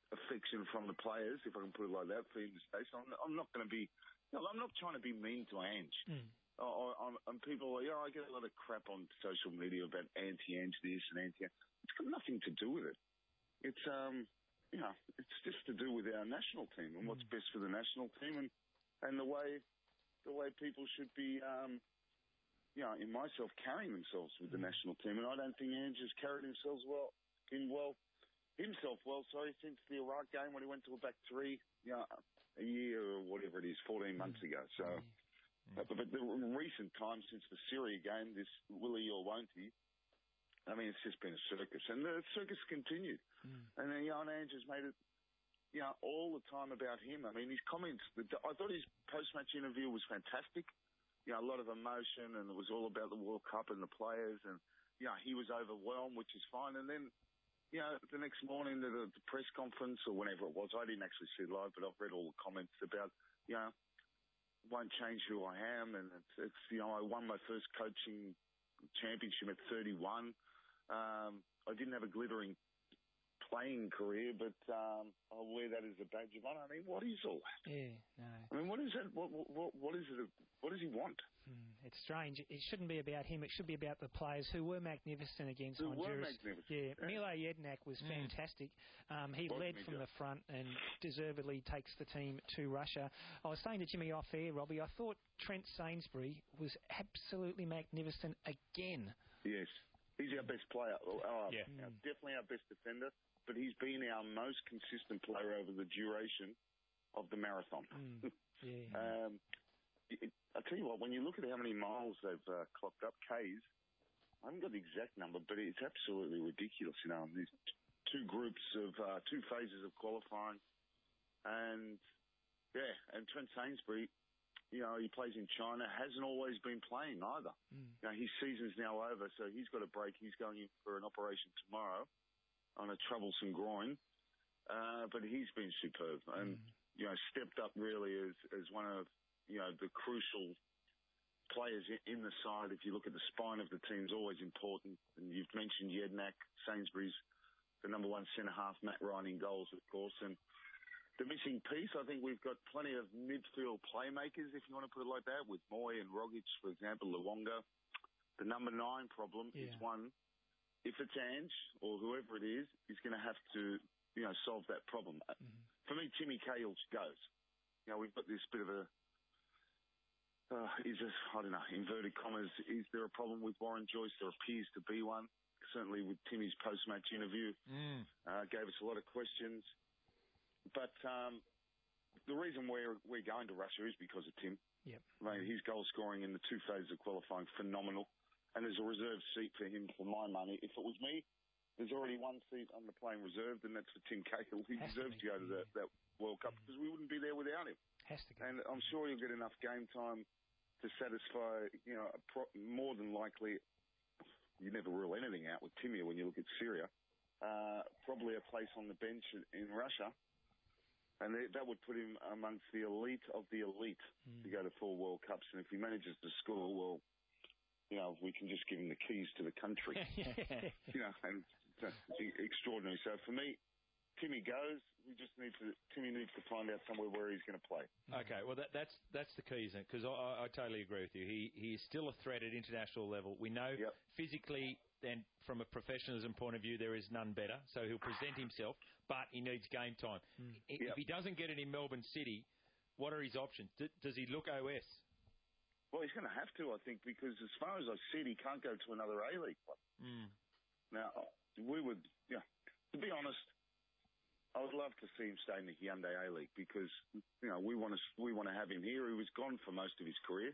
affection from the players, if I can put it like that, for him to stay. So I'm, I'm not going to be, no, I'm not trying to be mean to Ange. Mm. Oh, I'm, I'm people, you know, I get a lot of crap on social media about anti-Ange this and anti. It's got nothing to do with it. It's um, you know, it's just to do with our national team and what's best for the national team and and the way the way people should be, um, you know, in myself carrying themselves with the national team. And I don't think Ange has carried himself well, in well, himself well. Sorry, since the Iraq game when he went to a back three, you know, a year or whatever it is, fourteen months ago. So, but, but the recent times since the Syria game, this will he or won't he? I mean, it's just been a circus, and the circus continued. Mm. And then, you know, Ange has made it, you know, all the time about him. I mean, his comments, the, I thought his post-match interview was fantastic. You know, a lot of emotion, and it was all about the World Cup and the players, and, you know, he was overwhelmed, which is fine. And then, you know, the next morning, the, the press conference, or whenever it was, I didn't actually see it live, but I've read all the comments about, you know, won't change who I am, and it's, it's you know, I won my first coaching championship at thirty-one. Um, I didn't have a glittering playing career, but um, I'll wear that as a badge of honour. I mean, what is all that? Yeah, no. I mean, what is that? What, what, what is it? What does he want? Mm, it's strange. It shouldn't be about him. It should be about the players who were magnificent against Who Honduras. were magnificent. Yeah, Yeah. Mile Jednak was Mm. fantastic. Um, he Wasn't led he from just? the front and deservedly takes the team to Russia. I was saying to Jimmy off air, Robbie, I thought Trent Sainsbury was absolutely magnificent again. Yes. He's our best player. Oh, Yeah. you know, definitely our best defender, but he's been our most consistent player over the duration of the marathon. Mm. Yeah. um, it, I tell you what, when you look at how many miles they've uh, clocked up, Ks, I haven't got the exact number, but it's absolutely ridiculous. You know, these t- two groups of uh, two phases of qualifying, and yeah, and Trent Sainsbury. You know, he plays in China, hasn't always been playing either. Mm. You know, his season's now over, so he's got a break. He's going in for an operation tomorrow on a troublesome groin. Uh, but he's been superb and, mm. you know, stepped up really as, as one of, you know, the crucial players in, in the side. If you look at the spine of the team, is always important. And you've mentioned Jednak, Sainsbury's the number one centre-half, Matt Ryan in goals, of course. And the missing piece, I think we've got plenty of midfield playmakers, if you want to put it like that, with Moy and Rogic, for example, Luonga. The number nine problem yeah. is one, if it's Ange or whoever it is, is going to have to, you know, solve that problem. Mm-hmm. For me, Timmy Cahill goes. You know, we've got this bit of a, uh, is this, I don't know, inverted commas, is there a problem with Warren Joyce? There appears to be one. Certainly with Timmy's post-match interview, mm. uh, gave us a lot of questions. But um, the reason we're we're going to Russia is because of Tim. Yep. I mean, his goal scoring in the two phases of qualifying, phenomenal. And there's a reserve seat for him for my money. If it was me, there's already one seat on the plane reserved, and that's for Tim Cahill. He Has deserves to, to go to that, that World Cup because we wouldn't be there without him. Has to go. And I'm sure he'll get enough game time to satisfy, you know, a pro- more than likely, you never rule anything out with Timmy when you look at Syria, uh, probably a place on the bench in Russia. And that would put him amongst the elite of the elite mm. to go to four World Cups. And if he manages to score, well, you know, we can just give him the keys to the country. You know, and it's extraordinary. So for me, Timmy goes. We just need to. Timmy needs to find out somewhere where he's going to play. Okay, well that, that's that's the key, isn't it? Because I, I totally agree with you. He he is still a threat at international level. We know yep. physically and from a professionalism point of view, there is none better. So he'll present himself, but he needs game time. Mm. If yep. he doesn't get it in Melbourne City, what are his options? D- does he look O S? Well, he's going to have to, I think, because as far as I see it, he can't go to another A-League club. Mm. Now, we would, yeah, to be honest, I would love to see him stay in the Hyundai A-League because, you know, we want to we want to have him here. He was gone for most of his career.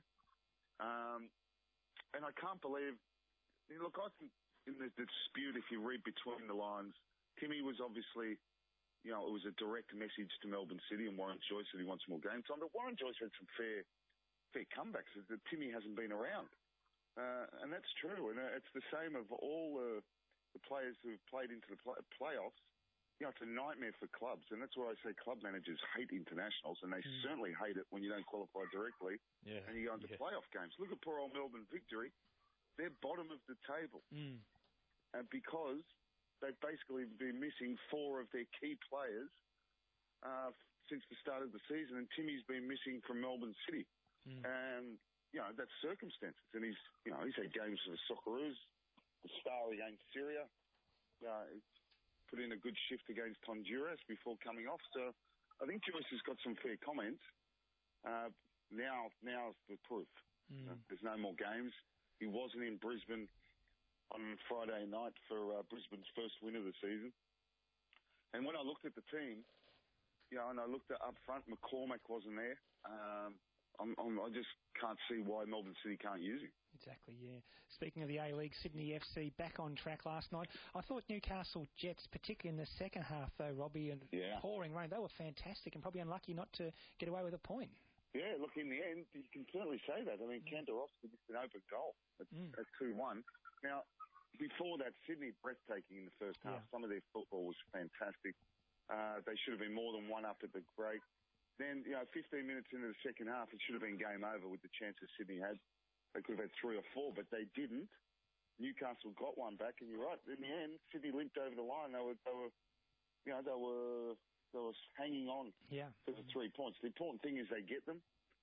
Um, and I can't believe, you know, look, I think in the dispute, if you read between the lines, Timmy was obviously, you know, it was a direct message to Melbourne City and Warren Joyce that he wants more game time. But Warren Joyce had some fair fair comebacks that Timmy hasn't been around. Uh, and that's true. And uh, it's the same of all uh, the players who've played into the play- playoffs. You know, it's a nightmare for clubs. And that's why I say club managers hate internationals, and they mm. certainly hate it when you don't qualify directly yeah. and you go into yeah. playoff games. Look at poor old Melbourne Victory. They're bottom of the table. Mm. And because they've basically been missing four of their key players uh, since the start of the season, and Timmy's been missing from Melbourne City. Mm. And, you know, that's circumstances. And he's, you know, he's had games for the Socceroos, the Star against Syria, uh, put in a good shift against Honduras before coming off. So I think Joyce has got some fair comments. Uh, now, now's the proof. Mm. Uh, there's no more games. He wasn't in Brisbane on Friday night for uh, Brisbane's first win of the season. And when I looked at the team, you know, and I looked at up front, McCormack wasn't there. Um, I'm, I'm, I just can't see why Melbourne City can't use him. Exactly, yeah. Speaking of the A-League, Sydney F C back on track last night. I thought Newcastle Jets, particularly in the second half, though, Robbie, and yeah. pouring rain, they were fantastic and probably unlucky not to get away with a point. Yeah, look, in the end, you can certainly say that. I mean, mm. Kandarovski missed an open goal at, mm. at two one. Now, before that, Sydney breathtaking in the first half. Yeah. Some of their football was fantastic. Uh, they should have been more than one up at the break. Then, you know, fifteen minutes into the second half, it should have been game over with the chances Sydney had. They could have had three or four, but they didn't. Newcastle got one back, and you're right. In the end, Sydney limped over the line. They were, they were, you know, they were, they were hanging on yeah. for the three points. The important thing is they get them,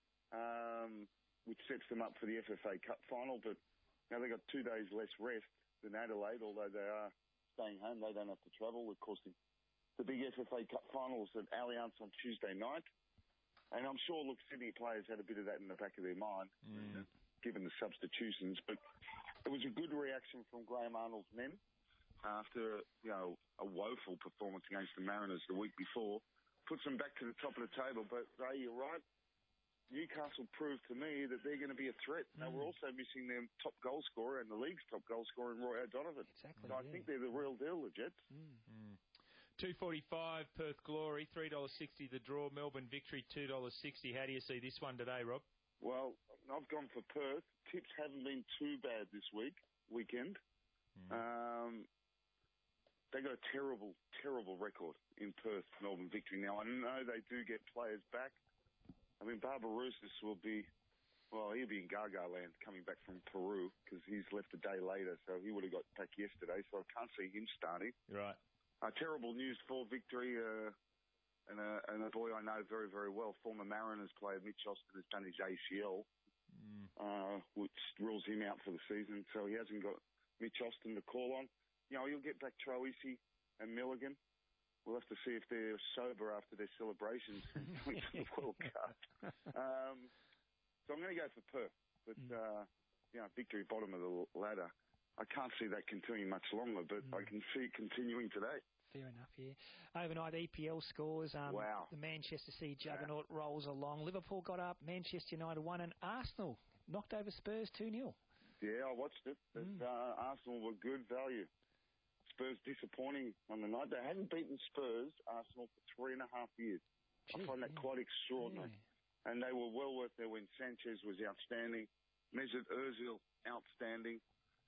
um, which sets them up for the F F A Cup final. But now they've got two days less rest than Adelaide, although they are staying home. They don't have to travel. Of course, the, the big F F A Cup final is at Allianz on Tuesday night. And I'm sure, look, Sydney players had a bit of that in the back of their mind, mm. given the substitutions. But it was a good reaction from Graham Arnold's men after, you know, a woeful performance against the Mariners the week before. Puts them back to the top of the table. But, Ray, you're right. Newcastle proved to me that they're going to be a threat. Mm. Now, we're also missing their top goal scorer and the league's top goal scorer in Roy O'Donovan. Exactly. So I yeah. think they're the real deal, the Jets. Mm. Mm. two forty-five Perth Glory, three dollars sixty the draw. Melbourne Victory, two dollars sixty. How do you see this one today, Rob? Well, I've gone for Perth. Tips haven't been too bad this week, weekend. Mm. Um, they got a terrible, terrible record in Perth, Melbourne Victory. Now, I know they do get players back. I mean, Barbarouses will be, well, he'll be in Gaga land coming back from Peru because he's left a day later, so he would have got back yesterday, so I can't see him starting. Right. Uh, terrible news for Victory, uh, and, a, and a boy I know very, very well, former Mariners player Mitch Austin has done his A C L, mm. uh, which rules him out for the season, so he hasn't got Mitch Austin to call on. You know, he'll get back Troisi and Milligan. We'll have to see if they're sober after their celebrations going to the World Cup. Um, so I'm going to go for Perth, but, mm. uh, you know, Victory bottom of the ladder. I can't see that continuing much longer, but mm. I can see it continuing today. Fair enough, yeah. Overnight E P L scores. Um, wow. The Manchester City juggernaut wow. rolls along. Liverpool got up, Manchester United won, and Arsenal knocked over Spurs two nil. Yeah, I watched it. But, mm. uh, Arsenal were good value. Spurs disappointing on the night. They hadn't beaten Spurs, Arsenal, for three and a half years. Gee, I find that yeah. quite extraordinary. Yeah. And they were well worth their win. Sanchez was outstanding. Mesut Ozil, outstanding.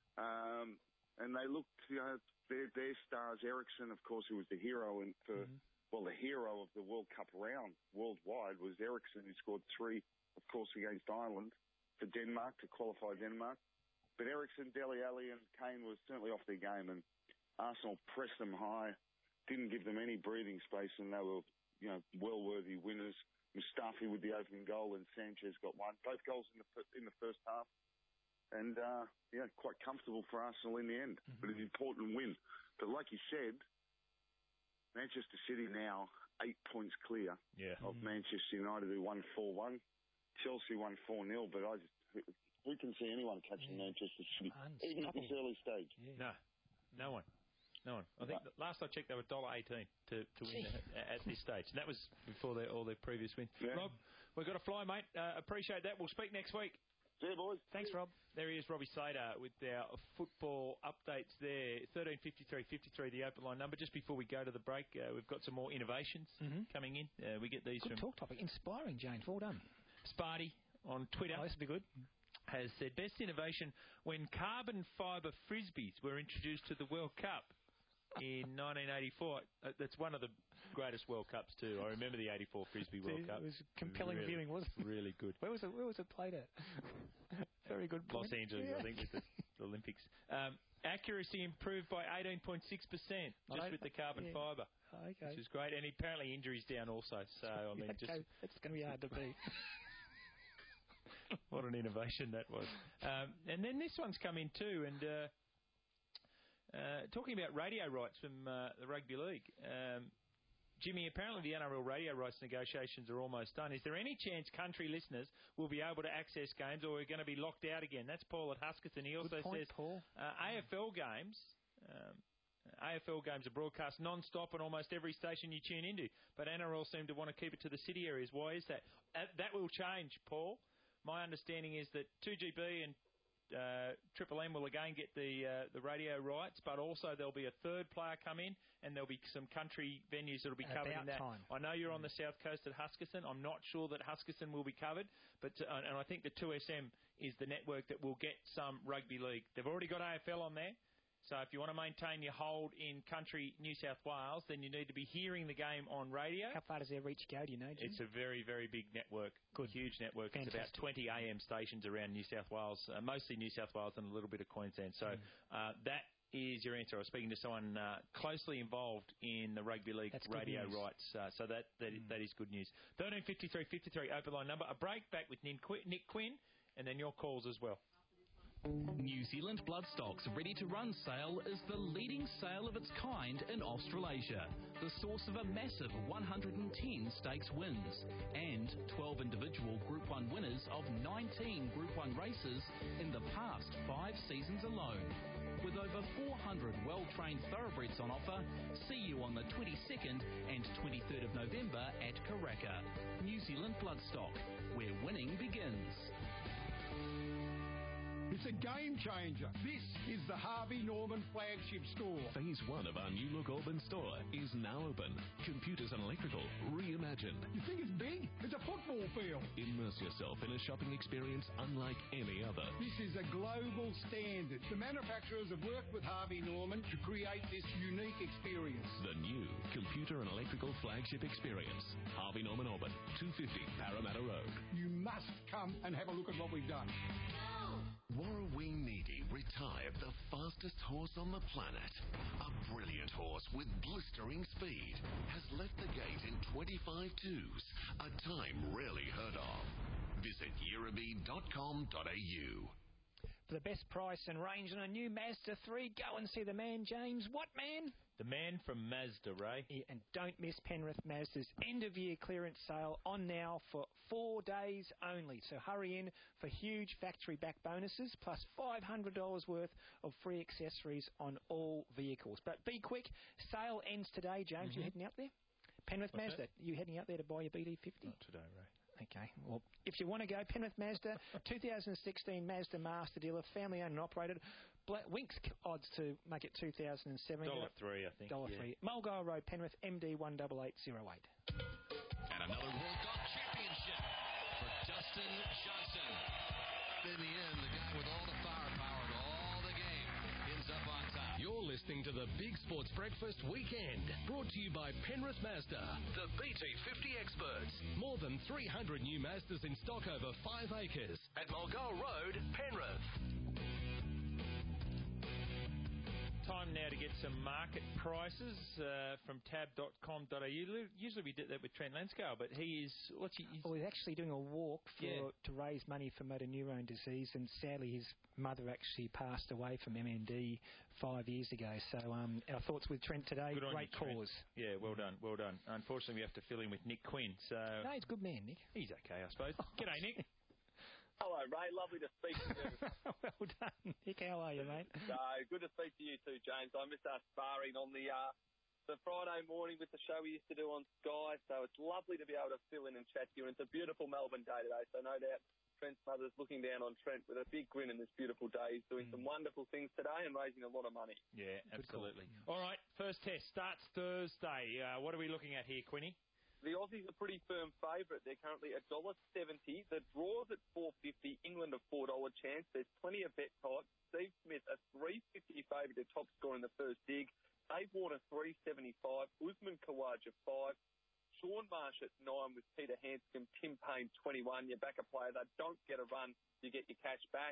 Um, and they looked, you know, their, their stars, Eriksen, of course, who was the hero, and for, mm-hmm. well, the hero of the World Cup round worldwide was Eriksen, who scored three, of course, against Ireland for Denmark, to qualify Denmark. But Eriksen, Dele Alli and Kane were certainly off their game, and Arsenal pressed them high, didn't give them any breathing space, and they were, you know, well-worthy winners. Mustafi with the opening goal, and Sanchez got one. Both goals in the in the first half. And, uh, yeah, quite comfortable for Arsenal in the end, mm-hmm. but an important win. But like you said, Manchester City now eight points clear yeah. of mm-hmm. Manchester United, who won four one. Chelsea won four nil, but I just, who can see anyone catching yeah. Manchester City, even at this early stage? Yeah. No, no one. No one. I think that last I checked, they were one dollar eighteen to, to win at, at this stage. And that was before their, all their previous wins. Yeah. Rob, we've got to fly, mate. Uh, appreciate that. We'll speak next week. See you, boys. Thanks, Rob. There he is, Robbie Slater, with our football updates there. thirteen fifty-three fifty-three, the open line number. Just before we go to the break, uh, we've got some more innovations mm-hmm. coming in. Uh, we get these Good from... talk topic. Inspiring, James. Well done. Sparty on Twitter. Oh, this will be good. Has said, best innovation when carbon fibre frisbees were introduced to the World Cup in nineteen eighty-four. Uh, that's one of the greatest World Cups too. I remember the eighty-four Frisbee World it Cup. It was compelling really, viewing, wasn't it? Really good. Where was it? Where was it played at? Very good point. Los Angeles, yeah. I think. With the, the Olympics. Um, accuracy improved by eighteen point six percent just with the carbon yeah. fibre, okay. which is great. And apparently injuries down also. So, I mean, just... Okay. It's going to be hard to beat. What an innovation that was. Um, and then this one's come in too, and uh, uh, talking about radio rights from uh, the Rugby League. Um, Jimmy, apparently the N R L radio rights negotiations are almost done. Is there any chance country listeners will be able to access games, or are we going to be locked out again? That's Paul at Huskerton. He also Good point, says Paul. Uh, A F L games... Um, A F L games are broadcast non-stop on almost every station you tune into, but N R L seem to want to keep it to the city areas. Why is that? Uh, that will change, Paul. My understanding is that two G B and uh, Triple M will again get the uh, the radio rights, but also there'll be a third player come in, and there'll be some country venues that'll be covered About in that. time. I know you're on the south coast at Huskerton. I'm not sure that Huskerton will be covered, but uh, and I think the two S M is the network that will get some rugby league. They've already got A F L on there. So if you want to maintain your hold in country New South Wales, then you need to be hearing the game on radio. How far does their reach go, do you know, Jim? It's a very, very big network. Good. Huge network. Fantastic. It's about twenty A M stations around New South Wales, uh, mostly New South Wales and a little bit of Queensland. So mm. uh, that is your answer. I was speaking to someone uh, closely involved in the Rugby League That's radio good news. rights. Uh, so that that, mm. that is good news. thirteen fifty-three fifty-three open line number. A break back with Nick Quinn, and then your calls as well. New Zealand Bloodstock's ready-to-run sale is the leading sale of its kind in Australasia, the source of a massive one hundred ten stakes wins and twelve individual Group one winners of nineteen Group one races in the past five seasons alone. With over four hundred well-trained thoroughbreds on offer, see you on the twenty-second and twenty-third of November at Karaka. New Zealand Bloodstock, where winning begins. It's a game changer. This is the Harvey Norman flagship store. Phase one of our new look Auburn store is now open. Computers and electrical reimagined. You think it's big? It's a football field. Immerse yourself in a shopping experience unlike any other. This is a global standard. The manufacturers have worked with Harvey Norman to create this unique experience. The new computer and electrical flagship experience. Harvey Norman Auburn, two fifty Parramatta Road. You must come and have a look at what we've done. Warrawee retired the fastest horse on the planet. A brilliant horse with blistering speed has left the gate in twenty-five twos, a time rarely heard of. Visit Yirrabee dot com dot a u. For the best price and range on a new Mazda three, go and see the man, James. What man? The man from Mazda, Ray. Yeah, and don't miss Penrith Mazda's end-of-year clearance sale on now for four days only. So hurry in for huge factory-back bonuses plus five hundred dollars worth of free accessories on all vehicles. But be quick. Sale ends today, James. Mm-hmm. You heading out there? Penrith What's Mazda, that? you heading out there to buy your B D fifty? Not today, Ray. Okay, well, if you want to go, Penrith Mazda, two thousand sixteen Mazda Master Dealer, family-owned and operated. Bla- Winks odds to make it two thousand seven. Dollar three, I think. Dollar yeah. three. Mulgoa Road, Penrith, M D one eight eight zero eight. And another World Golf Championship for Dustin Johnson. In the end, the guy with all the firepower and all the game ends up on top. You're listening to the Big Sports Breakfast Weekend, brought to you by Penrith Mazda, the B T fifty experts. More than three hundred new Mazdas in stock over five acres at Mulgoa Road, Penrith. Time now to get some market prices uh, from tab dot com dot a u. Usually we did that with Trent Lanscale, but he is... what's he? He's Well, he's actually doing a walk for, Yeah. to raise money for motor neurone disease, and sadly his mother actually passed away from M N D five years ago. So um, our thoughts with Trent today. Good on Great you, Trent. cause. Yeah, well done, well done. Unfortunately, we have to fill in with Nick Quinn. So No, he's a good man, Nick. he's okay, I suppose. G'day, Nick. Hello, Ray. Lovely to speak to you. Well done, Nick. How are you, mate? So good to speak to you too, James. I missed our sparring on the uh, the Friday morning with the show we used to do on Sky. So it's lovely to be able to fill in and chat to you. And it's a beautiful Melbourne day today. So no doubt Trent's mother's looking down on Trent with a big grin in this beautiful day. He's doing mm. some wonderful things today and raising a lot of money. Yeah, absolutely. All right, first test starts Thursday. Uh, what are we looking at here, Quinny? The Aussies are pretty firm favourite. They're currently one dollar seventy. The draw's at four fifty. England a four dollars chance. There's plenty of bet types. Steve Smith a three fifty favourite to top score in the first dig. Dave Warner three seventy-five. Usman Khawaja five. Sean Marsh at nine with Peter Hanscom. Tim Payne twenty-one. Your backup player, they don't get a run. You get your cash back.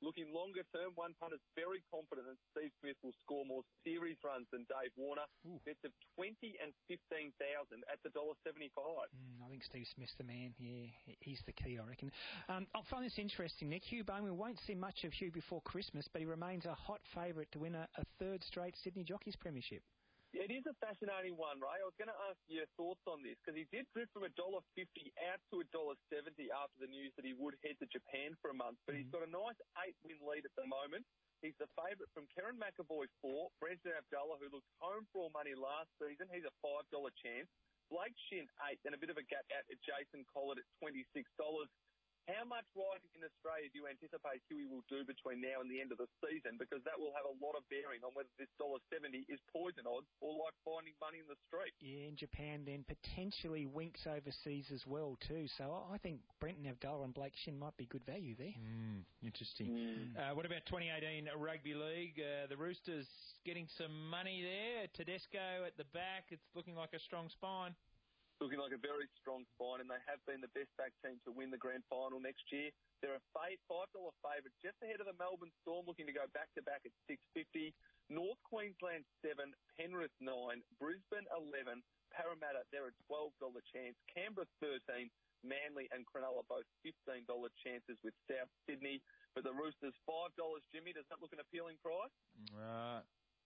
Looking longer term, one punter's very confident that Steve Smith will score more series runs than Dave Warner. Ooh. Bets of twenty and fifteen thousand at the one dollar seventy-five. Mm, I think Steve Smith's the man. Yeah, he's the key, I reckon. Um, I find this interesting, Nick. Hugh Bowman, we won't see much of Hugh before Christmas, but he remains a hot favourite to win a, a third straight Sydney Jockeys Premiership. Yeah, it is a fascinating one, Ray. I was going to ask your thoughts on this, because he did drift from one dollar fifty out to one dollar seventy after the news that he would head to Japan for a month, but mm-hmm. he's got a nice eight-win lead at the moment. He's the favourite from Karen McAvoy, four. Brendan Abdullah, who looked home for all money last season, he's a five dollar chance. Blake Shin, eight, and a bit of a gap out at Jason Collett at twenty-six dollars. How much riding in Australia do you anticipate Huey will do between now and the end of the season? Because that will have a lot of bearing on whether this one dollar seventy is poison odds or like finding money in the street. Yeah, in Japan then, potentially Winks overseas as well too. So I think Brenton Avdulla and Blake Shin might be good value there. Mm, interesting. Mm. Uh, what about twenty eighteen Rugby League? Uh, the Roosters getting some money there. Tedesco at the back. It's looking like a strong spine. Looking like a very strong spine, and they have been the best back team to win the grand final next year. They're a five dollar favourite, just ahead of the Melbourne Storm, looking to go back-to-back at six fifty. North Queensland, seven. Penrith, nine. Brisbane, eleven. Parramatta, they're a twelve dollar chance. Canberra, thirteen. Manly and Cronulla, both fifteen dollar chances with South Sydney. But the Roosters, five dollars. Jimmy, does that look an appealing price? Uh,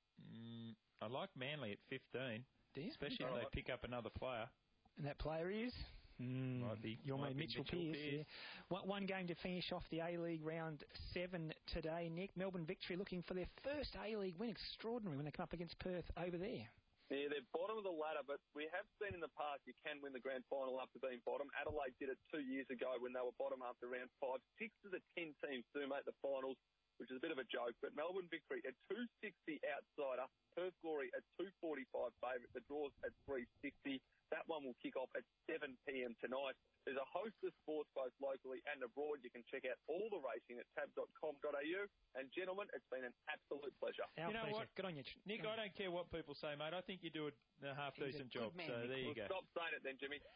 mm, I like Manly at fifteen, Do you? especially if they pick up another player. And that player is? Mm, might be, your might mate be Mitchell, Mitchell Pearce. Pearce. Yeah. One, one game to finish off the A-League round seven today, Nick. Melbourne Victory looking for their first A-League win. Extraordinary when they come up against Perth over there. Yeah, they're bottom of the ladder, but we have seen in the past you can win the grand final after being bottom. Adelaide did it two years ago when they were bottom after round five. Six of the ten teams do make the finals, which is a bit of a joke. But Melbourne Victory at two sixty outsider, Perth Glory at two forty-five favourite. The draws at three sixty. That one will kick off at seven p.m. tonight. There's a host of sports both locally and abroad. You can check out all the racing at tab dot com dot a u. And gentlemen, it's been an absolute pleasure. Our you know pleasure. what? Good on you, Nick. I don't care what people say, mate. I think you do a, a half decent job. man, so Nick. there you Well, go. stop saying it then, Jimmy.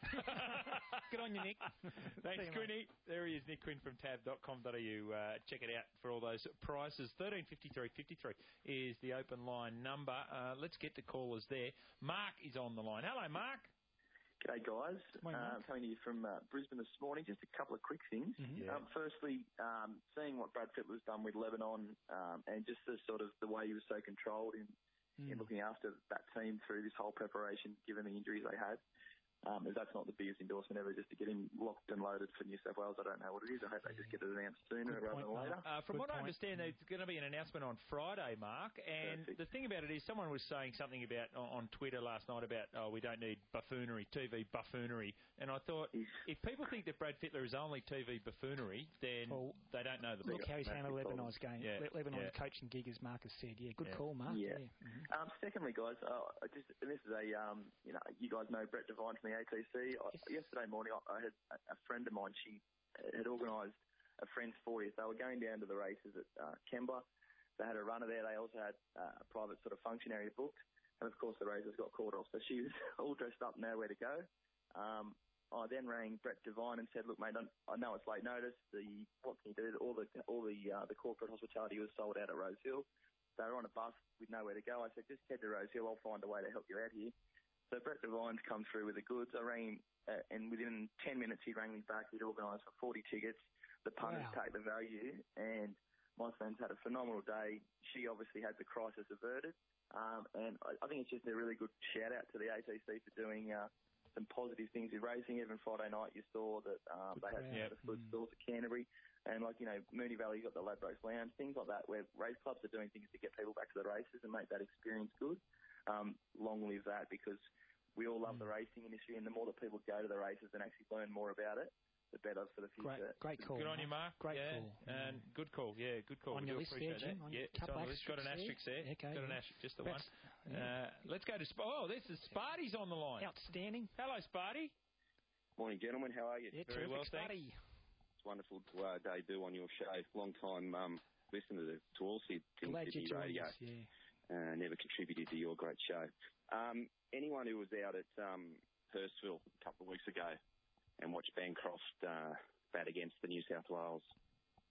Good on you, Nick. Thanks, you, Quinny. There he is, Nick Quinn from tab dot com dot a u. Uh, check it out for all those prices. thirteen fifty-three fifty-three is the open line number. Uh, let's get the callers there. Mark is on the line. Hello, Mark. G'day, guys. Morning, uh, coming to you from uh, Brisbane this morning. Just a couple of quick things. Mm-hmm. Yeah. Um, firstly, um, seeing what Brad Fittler's done with Lebanon um, and just the sort of the way he was so controlled in, mm. in looking after that team through this whole preparation, given the injuries they had. Um, if that's not the biggest endorsement ever, just to get him locked and loaded for New South Wales, I don't know what it is. I hope they just get it announced sooner Good rather point, than later. Uh, from Good what point. I understand, there's going to be an announcement on Friday, Mark. And Perfect. the thing about it is, someone was saying something about on, on Twitter last night about, oh, we don't need buffoonery, T V buffoonery. And I thought, if people think that Brad Fittler is only T V buffoonery, then Well, they don't know the Look how he's handled Lebanon's game. Yeah, Le- Lebanon's yeah. coaching gig, as Mark has said. Yeah, good Yeah. call, Mark. Yeah. Yeah. Mm-hmm. Um, secondly, guys, uh, I just and this is a um, you know, you guys know Brett Devine from the A T C. I, yesterday morning, I, I had a, a friend of mine. She had organised a friend's fortieth. They were going down to the races at uh, Kembla. They had a runner there. They also had uh, a private sort of function area booked, and of course the races got called off. So she was all dressed up, nowhere to go. Um, I then rang Brett Devine and said, "Look, mate, I know it's late notice. The what can you do? All the all the uh, the corporate hospitality was sold out at Rose Hill. They were on a bus with nowhere to go. I said, just head to Rose Hill. I'll find a way to help you out here." So Brett Devine's come through with the goods. I rang him, uh, and within ten minutes he rang me back. He'd organised for forty tickets. The punters Wow. take the value, and my friend's had a phenomenal day. She obviously had the crisis averted, um, and I, I think it's just a really good shout out to the A T C for doing uh, some positive things with racing. Even Friday night you saw that um, they had crowd. the food Mm. stalls at Canterbury, and like you know Moonee Valley got the Ladbrokes Lounge, things like that, where race clubs are doing things to get people back to the races and make that experience good. Um, long live that, because we all love Mm. the racing industry, and the more that people go to the races and actually learn more about it, the better for the Great, future. great call. Good on you, Mark. Great yeah. call. And good call. Yeah, good call. On We your do list there, appreciate Jim, that. on Yeah, your it's couple on the list. Got an asterisks asterisk there. there. Okay, Got an yeah. asterisk, just the That's- one. yeah. Uh, let's go to Sp- Oh, this is Sparty's on the line. Outstanding. Hello, Sparty. Morning, gentlemen. How are you? Yeah, Very terrific, well, thanks. Sparty. It's wonderful to uh, debut on your show. Long time um, listener to, to all Sydney Glad you Sydney joined radio. us, yeah. Uh, never contributed to your great show. Um, anyone who was out at um, Hurstville a couple of weeks ago and watched Bancroft uh, bat against the New South Wales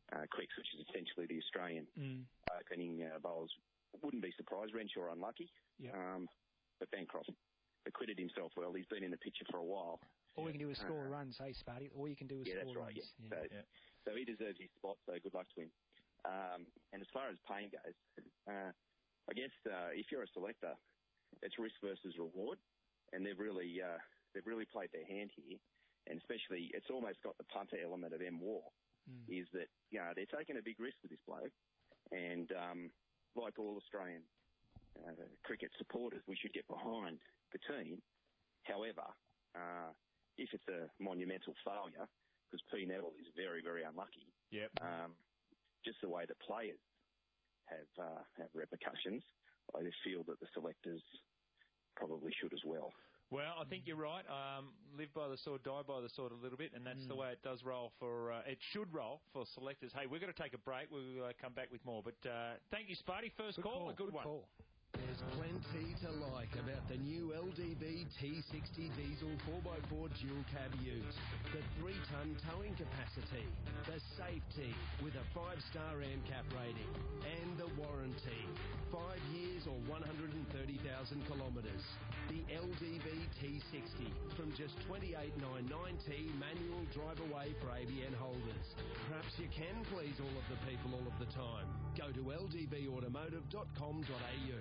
uh, Quicks, which is essentially the Australian Mm. opening uh, bowlers. Wouldn't be surprised. Renshaw unlucky. Yep. Um, but Bancroft acquitted himself well. He's been in the picture for a while. All you can do is score Uh, runs, hey, Sparty? All you can do is yeah, score that's right. runs. Yeah. So, Yeah. so he deserves his spot. So good luck to him. Um, and as far as Payne goes, uh, I guess uh, if you're a selector, it's risk versus reward, and they've really uh, they've really played their hand here. And especially, it's almost got the punter element of M. War, Mm. is that you know they're taking a big risk with this bloke, and um, like all Australian uh, cricket supporters, we should get behind the team. However, uh, if it's a monumental failure, because P. Neville is very, very unlucky, Yep. um, just the way the players have uh, have repercussions, I just feel that the selectors probably should as well. Well, I think you're right. Um, live by the sword, die by the sword a little bit, and that's the way it does roll for. Uh, it should roll for selectors. Hey, we're going to take a break. We'll uh, come back with more. But uh, thank you, Sparty. First Good call, call, a good, good one. call. There's plenty to like about the new L D V T sixty diesel four by four dual cab ute. The three-ton towing capacity, the safety with a five-star AMCAP rating, and the warranty. Five years or one hundred thirty thousand kilometres. The L D V T sixty from just twenty-eight thousand nine hundred ninety manual drive away for A B N holders. Perhaps you can please all of the people all of the time. Go to l d v automotive dot com dot a u.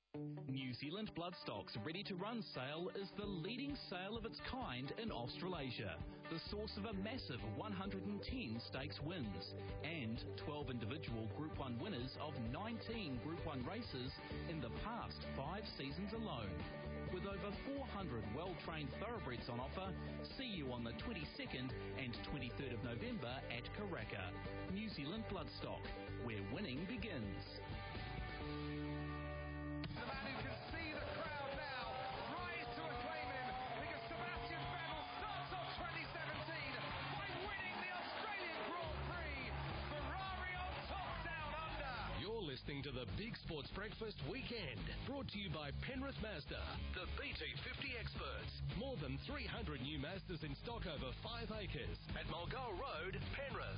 New Zealand Bloodstock's ready-to-run sale is the leading sale of its kind in Australasia, the source of a massive one hundred ten stakes wins and twelve individual Group one winners of nineteen Group one races in the past five seasons alone. With over four hundred well-trained thoroughbreds on offer, see you on the twenty-second and twenty-third of November at Karaka. New Zealand Bloodstock, where winning begins. The man who can see the crowd now rise to acclaim him because Sebastian Vettel starts off twenty seventeen by winning the Australian Grand Prix. Ferrari on top down under. You're listening to the Big Sports Breakfast Weekend, brought to you by Penrith Mazda, the B T fifty experts. More than three hundred new Mazdas in stock over five acres at Mulgoa Road, Penrith.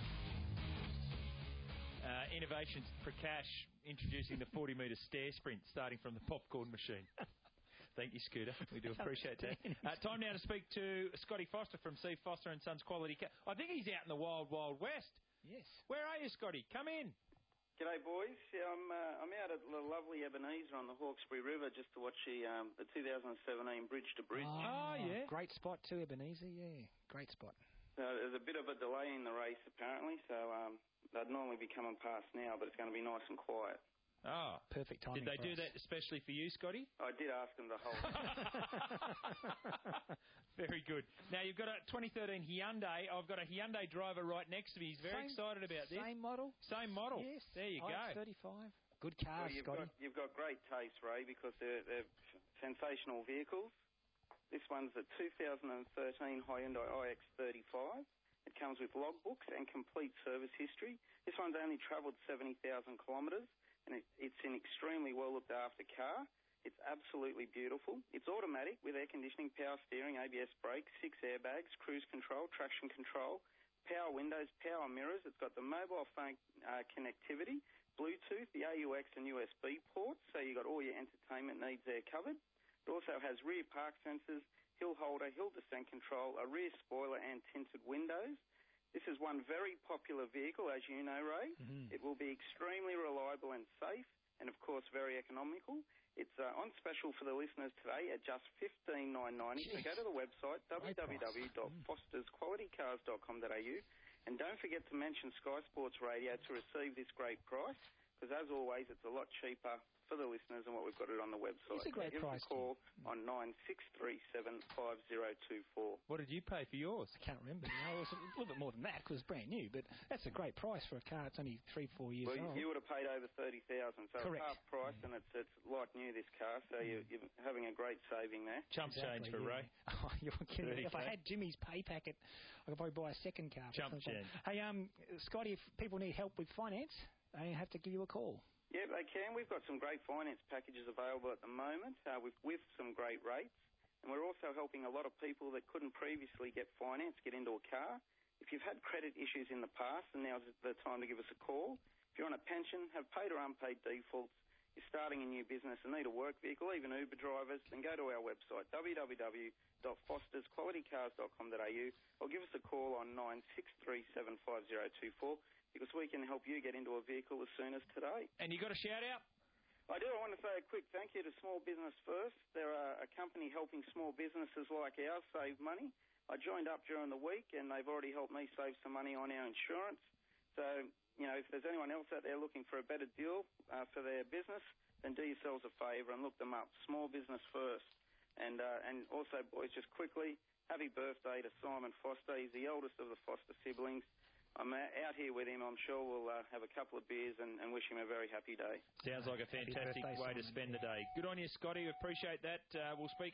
Uh, Innovations Prakash introducing the forty metre stair sprint starting from the popcorn machine. Thank you, Scooter. We do appreciate that. Uh, time now to speak to Scotty Foster from C. Foster and Sons Quality Car. I think he's out in the wild, wild west. Yes. Where are you, Scotty? Come in. G'day, boys. Yeah, I'm uh, I'm out at the lovely Ebenezer on the Hawkesbury River just to watch the um, the two thousand seventeen Bridge to Bridge. Oh, yeah. Great spot too, Ebenezer. Yeah, great spot. Uh, there's a bit of a delay in the race apparently, so um, they'd normally be coming past now, but it's going to be nice and quiet. Oh, perfect timing. Did they for do us. that especially for you, Scotty? I did ask them to hold. Very good. Now, you've got a twenty thirteen Hyundai. I've got a Hyundai driver right next to me. He's very Same- excited about this. Same model? Same model. Yes. There you I X go. thirty-five. Good car, Well, you've Scotty. got you've got great taste, Ray, because they're, they're sensational vehicles. This one's a two thousand thirteen Hyundai I X thirty-five. It comes with logbooks and complete service history. This one's only travelled seventy thousand kilometres, and it, it's an extremely well looked after car. It's absolutely beautiful. It's automatic with air conditioning, power steering, A B S brakes, six airbags, cruise control, traction control, power windows, power mirrors. It's got the mobile phone uh, connectivity, Bluetooth, the A U X and U S B ports, so you've got all your entertainment needs there covered. It also has rear park sensors, hill holder, hill descent control, a rear spoiler and tinted windows. This is one very popular vehicle, as you know, Ray. Mm-hmm. It will be extremely reliable and safe, and of course very economical. It's uh, on special for the listeners today at just fifteen thousand nine hundred dollars. So go to the website w w w dot fosters quality cars dot com dot a u and don't forget to mention Sky Sports Radio to receive this great price, because as always it's a lot cheaper for the listeners than what we've got it on the website. It's a great Give price, us a call on nine six three seven five zero two four. What did you pay for yours? I can't remember. No, it was a little bit more than that because it's brand new, but that's a great price for a car. It's only three, four years Well, old. you would have paid over thirty thousand dollars, so Correct. it's half price, and it's it's like new, this car, so you, you're having a great saving there. Chump change for yeah. Ray. Oh, you're kidding. If I thirty K. had Jimmy's pay packet, I could probably buy a second car. Chump Something. change. Hey, um, Scotty, if people need help with finance, they have to give you a call. Yeah, they can. We've got some great finance packages available at the moment uh, with, with some great rates. And we're also helping a lot of people that couldn't previously get finance get into a car. If If you've had credit issues in the past, and now's the time to give us a call. If you're on a pension, have paid or unpaid defaults, you're starting a new business and need a work vehicle, even Uber drivers, then go to our website, w w w dot fosters quality cars dot com dot a u, or give us a call on nine six three seven five zero two four, because we can help you get into a vehicle as soon as today. And you got a shout-out? I do. I want to say a quick thank you to Small Business First. They're a, a company helping small businesses like ours save money. I joined up during the week, and they've already helped me save some money on our insurance. So, you know, if there's anyone else out there looking for a better deal uh, for their business, then do yourselves a favour and look them up. Small Business First. And uh, and also, boys, just quickly, happy birthday to Simon Foster. He's the eldest of the Foster siblings. I'm out here with him. I'm sure we'll uh, have a couple of beers and, and wish him a very happy day. Sounds like a fantastic birthday, way to Simon. spend the day. Good on you, Scotty. Appreciate that. Uh, we'll speak